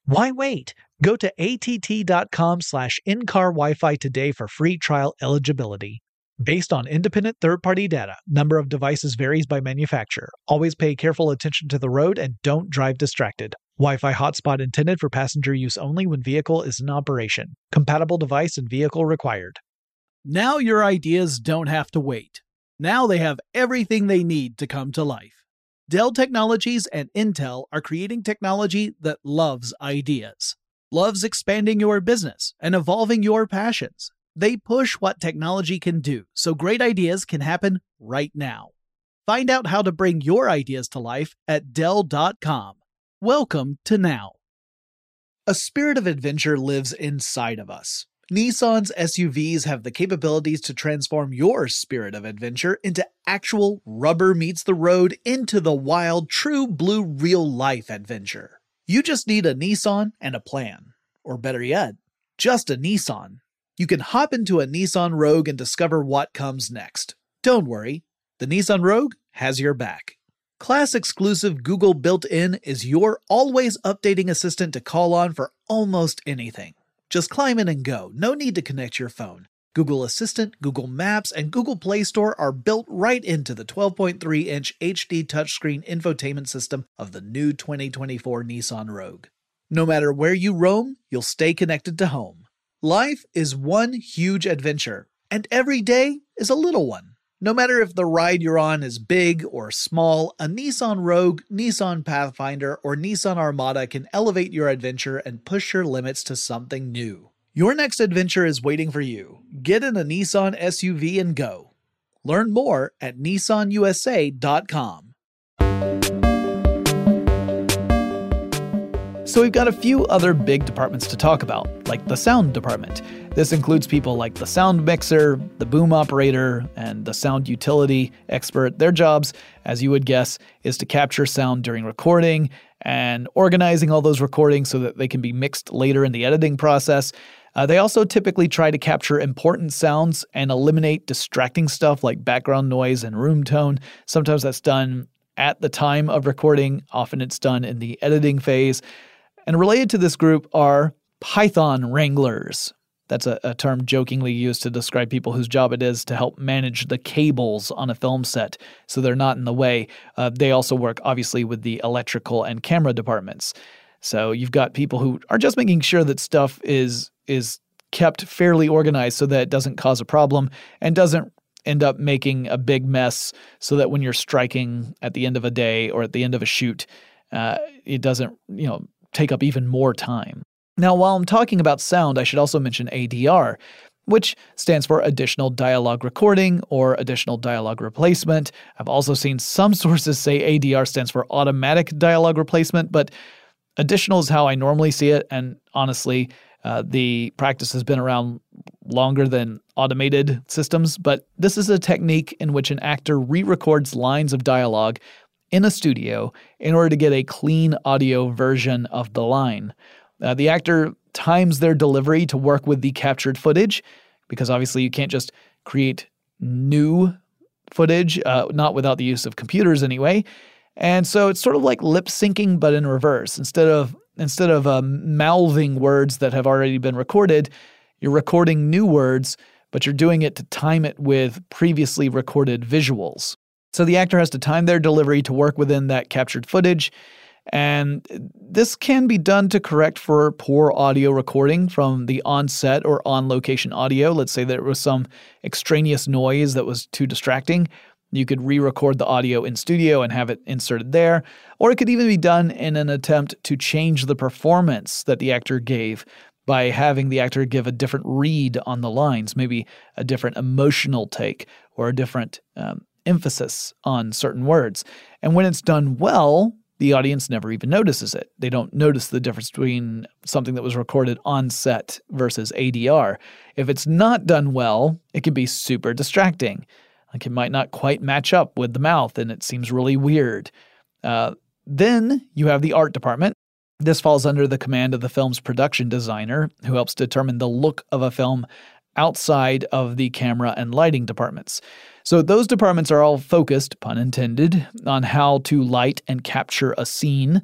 Why wait? Go to att.com slash in-car Wi-Fi today for free trial eligibility. Based on independent third-party data, number of devices varies by manufacturer. Always pay careful attention to the road and don't drive distracted. Wi-Fi hotspot intended for passenger use only when vehicle is in operation. Compatible device and vehicle required. Now your ideas don't have to wait. Now they have everything they need to come to life. Dell Technologies and Intel are creating technology that loves ideas, loves expanding your business and evolving your passions. They push what technology can do so great ideas can happen right now. Find out how to bring your ideas to life at Dell dot com. Welcome to Now. A spirit of adventure lives inside of us. Nissan's S U Vs have the capabilities to transform your spirit of adventure into actual rubber meets the road into the wild, true blue real-life adventure. You just need a Nissan and a plan. Or better yet, just a Nissan. You can hop into a Nissan Rogue and discover what comes next. Don't worry, the Nissan Rogue has your back. Class-exclusive Google built-in is your always updating assistant to call on for almost anything. Just climb in and go. No need to connect your phone. Google Assistant, Google Maps, and Google Play Store are built right into the twelve point three inch H D touchscreen infotainment system of the new twenty twenty-four Nissan Rogue. No matter where you roam, you'll stay connected to home. Life is one huge adventure, and every day is a little one. No matter if the ride you're on is big or small, a Nissan Rogue, Nissan Pathfinder, or Nissan Armada can elevate your adventure and push your limits to something new. Your next adventure is waiting for you. Get in a Nissan S U V and go. Learn more at Nissan U S A dot com. So we've got a few other big departments to talk about, like the sound department. This includes people like the sound mixer, the boom operator, and the sound utility expert. Their jobs, as you would guess, is to capture sound during recording and organizing all those recordings so that they can be mixed later in the editing process. Uh, they also typically try to capture important sounds and eliminate distracting stuff like background noise and room tone. Sometimes that's done at the time of recording. Often it's done in the editing phase. And related to this group are Python wranglers. That's a, a term jokingly used to describe people whose job it is to help manage the cables on a film set so they're not in the way. Uh, they also work, obviously, with the electrical and camera departments. So you've got people who are just making sure that stuff is is kept fairly organized so that it doesn't cause a problem and doesn't end up making a big mess so that when you're striking at the end of a day or at the end of a shoot, uh, it doesn't, you know, take up even more time. Now, while I'm talking about sound, I should also mention A D R, which stands for Additional Dialogue Recording or Additional Dialogue Replacement. I've also seen some sources say A D R stands for Automatic Dialogue Replacement, but additional is how I normally see it, and honestly, uh, the practice has been around longer than automated systems, but this is a technique in which an actor re-records lines of dialogue in a studio in order to get a clean audio version of the line. Uh, the actor times their delivery to work with the captured footage, because obviously you can't just create new footage, uh, not without the use of computers anyway. And so it's sort of like lip syncing, but in reverse. Instead of instead of uh, mouthing words that have already been recorded, you're recording new words, but you're doing it to time it with previously recorded visuals. So the actor has to time their delivery to work within that captured footage, and this can be done to correct for poor audio recording from the on-set or on-location audio. Let's say there was some extraneous noise that was too distracting. You could re-record the audio in studio and have it inserted there, or it could even be done in an attempt to change the performance that the actor gave by having the actor give a different read on the lines, maybe a different emotional take or a different um, emphasis on certain words. And when it's done well, the audience never even notices it. They don't notice the difference between something that was recorded on set versus A D R. If it's not done well, it can be super distracting. Like it might not quite match up with the mouth and it seems really weird. Uh, then you have the art department. This falls under the command of the film's production designer, who helps determine the look of a film outside of the camera and lighting departments. So those departments are all focused, pun intended, on how to light and capture a scene.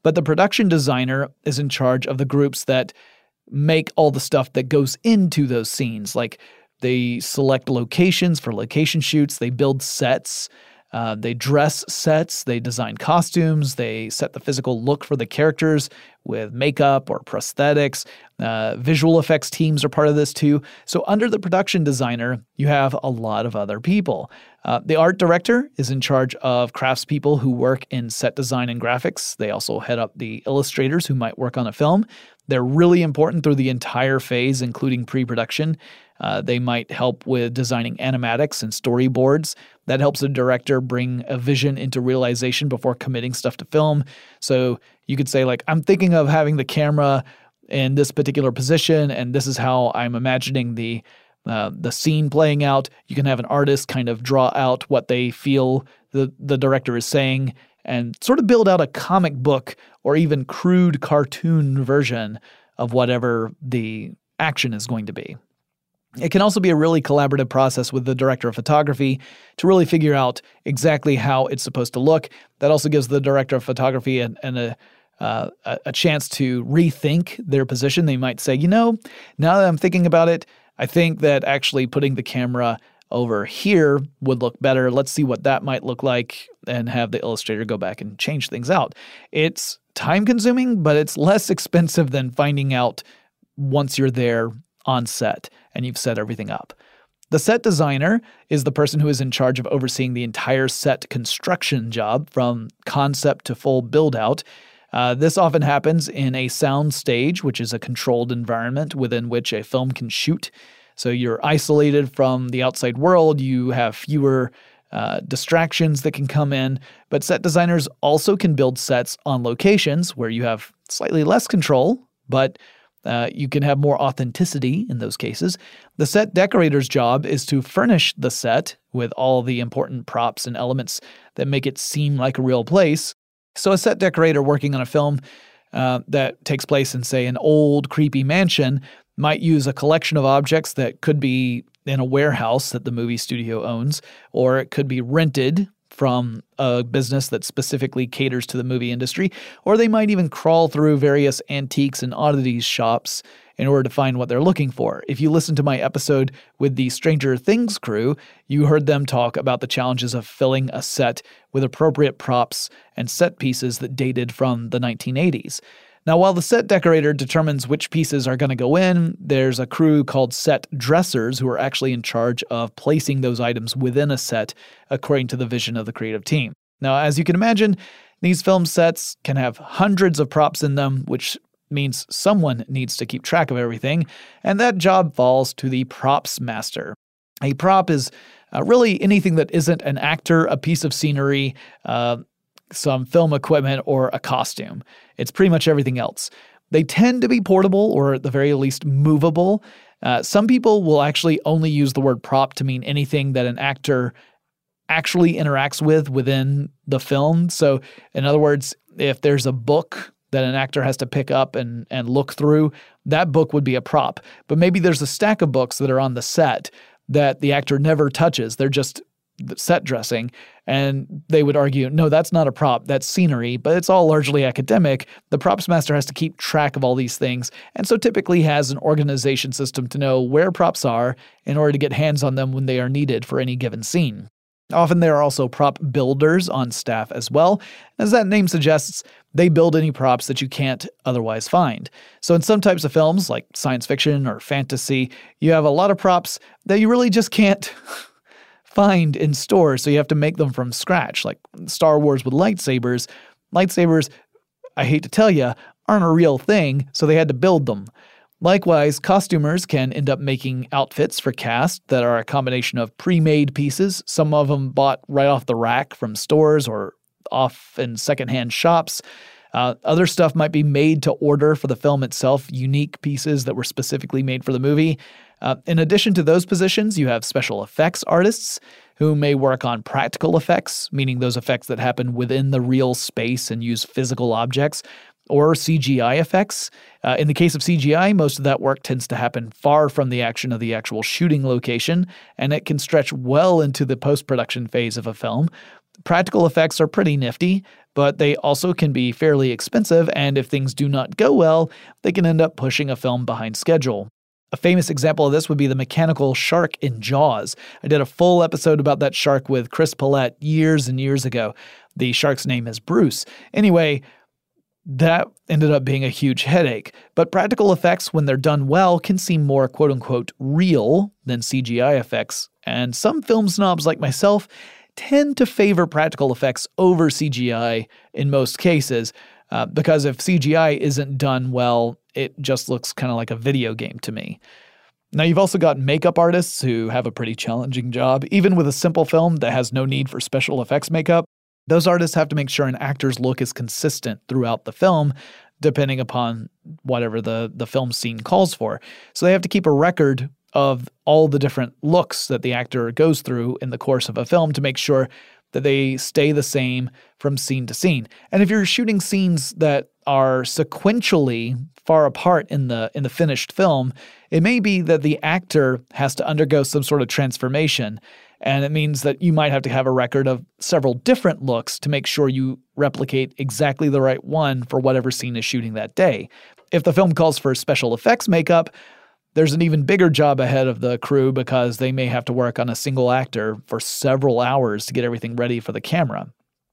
But the production designer is in charge of the groups that make all the stuff that goes into those scenes. Like they select locations for location shoots, they build sets, uh, they dress sets, they design costumes, they set the physical look for the characters with makeup or prosthetics. Uh, visual effects teams are part of this too. So under the production designer, you have a lot of other people. Uh, the art director is in charge of craftspeople who work in set design and graphics. They also head up the illustrators who might work on a film. They're really important through the entire phase, including pre-production. Uh, they might help with designing animatics and storyboards. That helps the director bring a vision into realization before committing stuff to film. So you could say, like, I'm thinking of having the camera in this particular position, and this is how I'm imagining the uh, the scene playing out. You can have an artist kind of draw out what they feel the, the director is saying and sort of build out a comic book or even crude cartoon version of whatever the action is going to be. It can also be a really collaborative process with the director of photography to really figure out exactly how it's supposed to look. That also gives the director of photography an, an, a, uh, a chance to rethink their position. They might say, you know, now that I'm thinking about it, I think that actually putting the camera over here would look better. Let's see what that might look like and have the illustrator go back and change things out. It's time-consuming, but it's less expensive than finding out once you're there on set and you've set everything up. The set designer is the person who is in charge of overseeing the entire set construction job from concept to full build-out. Uh, this often happens in a sound stage, which is a controlled environment within which a film can shoot. So you're isolated from the outside world, you have fewer uh, distractions that can come in, but set designers also can build sets on locations where you have slightly less control, but uh, you can have more authenticity in those cases. The set decorator's job is to furnish the set with all the important props and elements that make it seem like a real place. So a set decorator working on a film uh, that takes place in, say, an old, creepy mansion might use a collection of objects that could be in a warehouse that the movie studio owns, or it could be rented from a business that specifically caters to the movie industry, or they might even crawl through various antiques and oddities shops in order to find what they're looking for. If you listen to my episode with the Stranger Things crew, you heard them talk about the challenges of filling a set with appropriate props and set pieces that dated from the nineteen eighties. Now, while the set decorator determines which pieces are going to go in, there's a crew called set dressers who are actually in charge of placing those items within a set according to the vision of the creative team. Now, as you can imagine, these film sets can have hundreds of props in them, which means someone needs to keep track of everything, and that job falls to the props master. A prop is uh, really anything that isn't an actor, a piece of scenery, uh, some film equipment, or a costume. It's pretty much everything else. They tend to be portable or at the very least movable. Uh, some people will actually only use the word prop to mean anything that an actor actually interacts with within the film. So in other words, if there's a book that an actor has to pick up and, and look through, that book would be a prop. But maybe there's a stack of books that are on the set that the actor never touches. They're just set dressing, and they would argue, no, that's not a prop, that's scenery, but it's all largely academic. The props master has to keep track of all these things, and so typically has an organization system to know where props are in order to get hands on them when they are needed for any given scene. Often there are also prop builders on staff as well. As that name suggests, they build any props that you can't otherwise find. So in some types of films, like science fiction or fantasy, you have a lot of props that you really just can't find in stores, so you have to make them from scratch. Like Star Wars with lightsabers. Lightsabers, I hate to tell you, aren't a real thing, so they had to build them. Likewise, costumers can end up making outfits for cast that are a combination of pre-made pieces, some of them bought right off the rack from stores or off in secondhand shops. Uh, other stuff might be made to order for the film itself, unique pieces that were specifically made for the movie. Uh, in addition to those positions, you have special effects artists who may work on practical effects, meaning those effects that happen within the real space and use physical objects, or C G I effects. Uh, in the case of C G I, most of that work tends to happen far from the action of the actual shooting location, and it can stretch well into the post-production phase of a film. Practical effects are pretty nifty, but they also can be fairly expensive, and if things do not go well, they can end up pushing a film behind schedule. A famous example of this would be the mechanical shark in Jaws. I did a full episode about that shark with Chris Pollette years and years ago. The shark's name is Bruce. Anyway, that ended up being a huge headache. But practical effects, when they're done well, can seem more quote-unquote real than C G I effects. And some film snobs like myself tend to favor practical effects over C G I in most cases, uh, because if C G I isn't done well, it just looks kind of like a video game to me. Now, you've also got makeup artists who have a pretty challenging job. Even with a simple film that has no need for special effects makeup, those artists have to make sure an actor's look is consistent throughout the film, depending upon whatever the, the film scene calls for. So they have to keep a record of all the different looks that the actor goes through in the course of a film to make sure that they stay the same from scene to scene. And if you're shooting scenes that are sequentially far apart in the in the finished film, it may be that the actor has to undergo some sort of transformation, and it means that you might have to have a record of several different looks to make sure you replicate exactly the right one for whatever scene is shooting that day. If the film calls for special effects makeup, there's an even bigger job ahead of the crew because they may have to work on a single actor for several hours to get everything ready for the camera.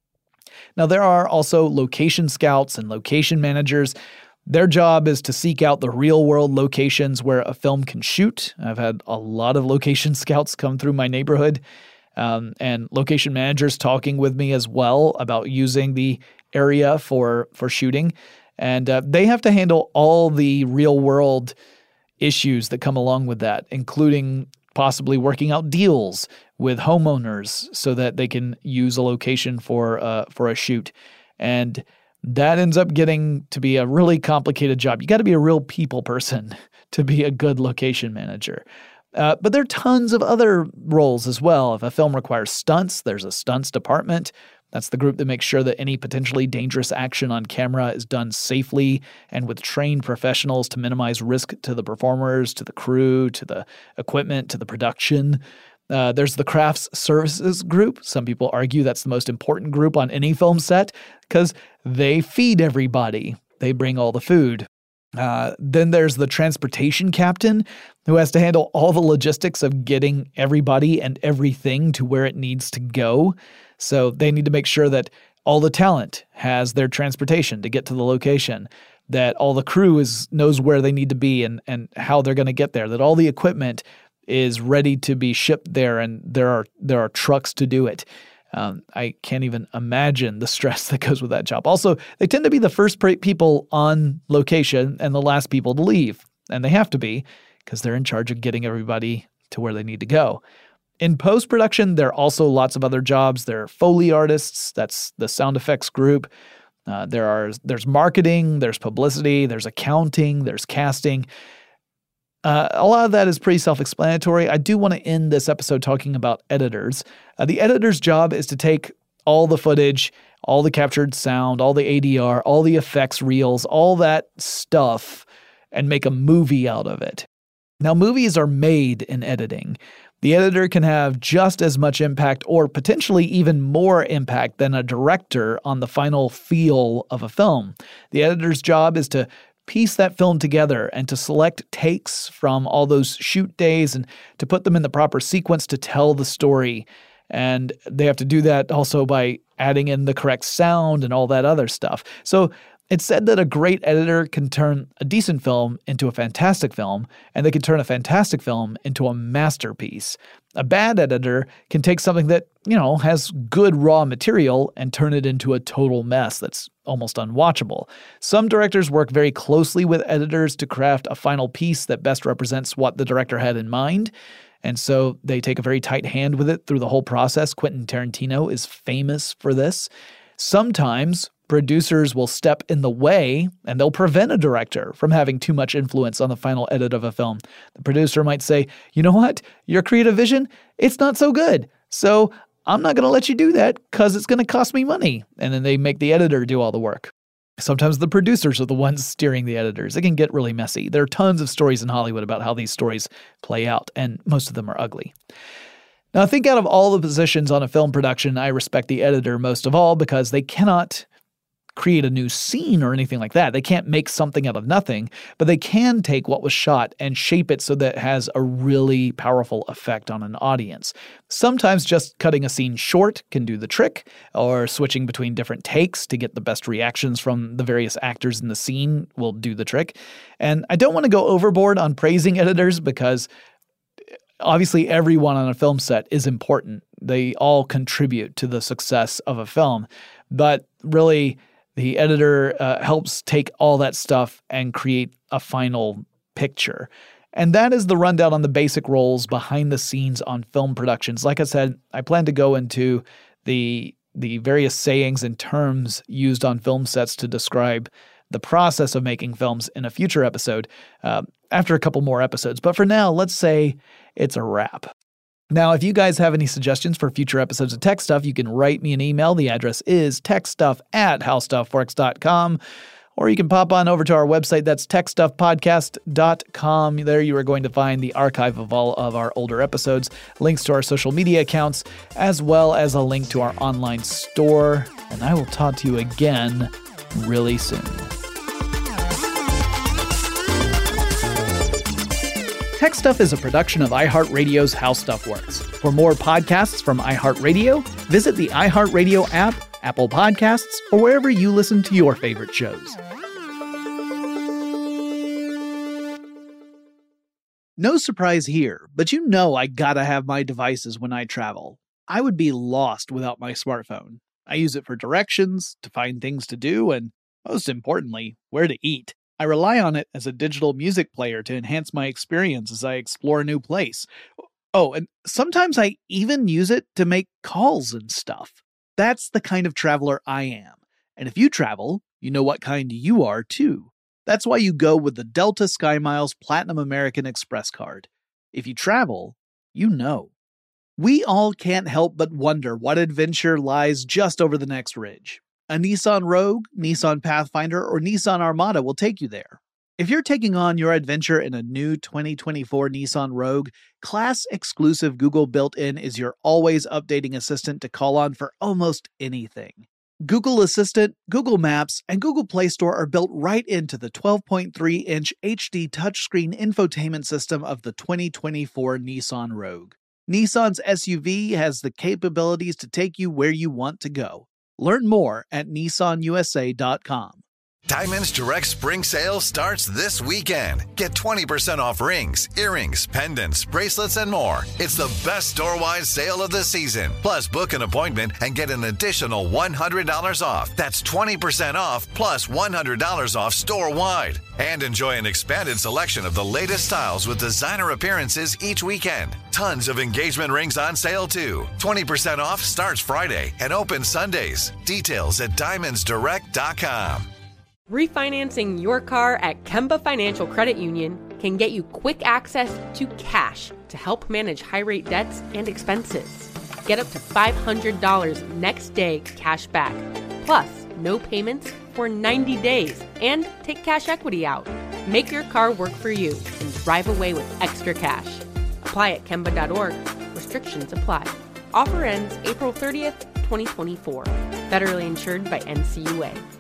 Now, there are also location scouts and location managers. Their job is to seek out the real-world locations where a film can shoot. I've had a lot of location scouts come through my neighborhood, um, and location managers talking with me as well about using the area for, for shooting. And uh, they have to handle all the real-world issues that come along with that, including possibly working out deals with homeowners so that they can use a location for uh, for a shoot. And that ends up getting to be a really complicated job. You got to be a real people person to be a good location manager. Uh, but there are tons of other roles as well. If a film requires stunts, there's a stunts department. That's the group that makes sure that any potentially dangerous action on camera is done safely and with trained professionals to minimize risk to the performers, to the crew, to the equipment, to the production. Uh, there's the crafts services group. Some people argue that's the most important group on any film set because they feed everybody. They bring all the food. Uh, then there's the transportation captain who has to handle all the logistics of getting everybody and everything to where it needs to go. So they need to make sure that all the talent has their transportation to get to the location, that all the crew is knows where they need to be and, and how they're going to get there, that all the equipment is ready to be shipped there and there are there are trucks to do it. Um, I can't even imagine the stress that goes with that job. Also, they tend to be the first people on location and the last people to leave. And they have to be because they're in charge of getting everybody to where they need to go. In post-production, there are also lots of other jobs. There are Foley artists. That's the sound effects group. Uh, there are there's marketing, there's publicity, there's accounting, there's casting. Uh, a lot of that is pretty self-explanatory. I do want to end this episode talking about editors. Uh, the editor's job is to take all the footage, all the captured sound, all the A D R, all the effects reels, all that stuff, and make a movie out of it. Now, movies are made in editing. The editor can have just as much impact or potentially even more impact than a director on the final feel of a film. The editor's job is to piece that film together and to select takes from all those shoot days and to put them in the proper sequence to tell the story. And they have to do that also by adding in the correct sound and all that other stuff. So it's said that a great editor can turn a decent film into a fantastic film, and they can turn a fantastic film into a masterpiece. A bad editor can take something that, you know, has good raw material and turn it into a total mess that's almost unwatchable. Some directors work very closely with editors to craft a final piece that best represents what the director had in mind. And so they take a very tight hand with it through the whole process. Quentin Tarantino is famous for this. Sometimes producers will step in the way and they'll prevent a director from having too much influence on the final edit of a film. The producer might say, you know what, your creative vision, it's not so good. So I'm not going to let you do that because it's going to cost me money. And then they make the editor do all the work. Sometimes the producers are the ones steering the editors. It can get really messy. There are tons of stories in Hollywood about how these stories play out, and most of them are ugly. Now, I think out of all the positions on a film production, I respect the editor most of all because they cannot create a new scene or anything like that. They can't make something out of nothing, but they can take what was shot and shape it so that it has a really powerful effect on an audience. Sometimes just cutting a scene short can do the trick, or switching between different takes to get the best reactions from the various actors in the scene will do the trick. And I don't want to go overboard on praising editors because obviously everyone on a film set is important. They all contribute to the success of a film, but really the editor uh, helps take all that stuff and create a final picture. And that is the rundown on the basic roles behind the scenes on film productions. Like I said, I plan to go into the the various sayings and terms used on film sets to describe the process of making films in a future episode uh, after a couple more episodes. But for now, let's say it's a wrap. Now, if you guys have any suggestions for future episodes of Tech Stuff, you can write me an email. The address is techstuff at howstuffworks dot com. Or you can pop on over to our website. That's tech stuff podcast dot com. There you are going to find the archive of all of our older episodes, links to our social media accounts, as well as a link to our online store. And I will talk to you again really soon. Tech Stuff is a production of iHeartRadio's How Stuff Works. For more podcasts from iHeartRadio, visit the iHeartRadio app, Apple Podcasts, or wherever you listen to your favorite shows. No surprise here, but you know I gotta have my devices when I travel. I would be lost without my smartphone. I use it for directions, to find things to do, and most importantly, where to eat. I rely on it as a digital music player to enhance my experience as I explore a new place. Oh, and sometimes I even use it to make calls and stuff. That's the kind of traveler I am. And if you travel, you know what kind you are too. That's why you go with the Delta SkyMiles Platinum American Express card. If you travel, you know. We all can't help but wonder what adventure lies just over the next ridge. A Nissan Rogue, Nissan Pathfinder, or Nissan Armada will take you there. If you're taking on your adventure in a new twenty twenty-four Nissan Rogue, class-exclusive Google built-in is your always updating assistant to call on for almost anything. Google Assistant, Google Maps, and Google Play Store are built right into the twelve point three inch H D touchscreen infotainment system of the twenty twenty-four Nissan Rogue. Nissan's S U V has the capabilities to take you where you want to go. Learn more at nissan u s a dot com. Diamonds Direct Spring Sale starts this weekend. Get twenty percent off rings, earrings, pendants, bracelets, and more. It's the best store-wide sale of the season. Plus, book an appointment and get an additional one hundred dollars off. That's twenty percent off plus one hundred dollars off store-wide. And enjoy an expanded selection of the latest styles with designer appearances each weekend. Tons of engagement rings on sale, too. twenty percent off starts Friday and opens Sundays. Details at diamonds direct dot com. Refinancing your car at Kemba Financial Credit Union can get you quick access to cash to help manage high-rate debts and expenses. Get up to five hundred dollars next day cash back, plus no payments for ninety days, and take cash equity out. Make your car work for you and drive away with extra cash. Apply at kemba dot org. Restrictions apply. Offer ends April thirtieth, twenty twenty-four. Federally insured by N C U A.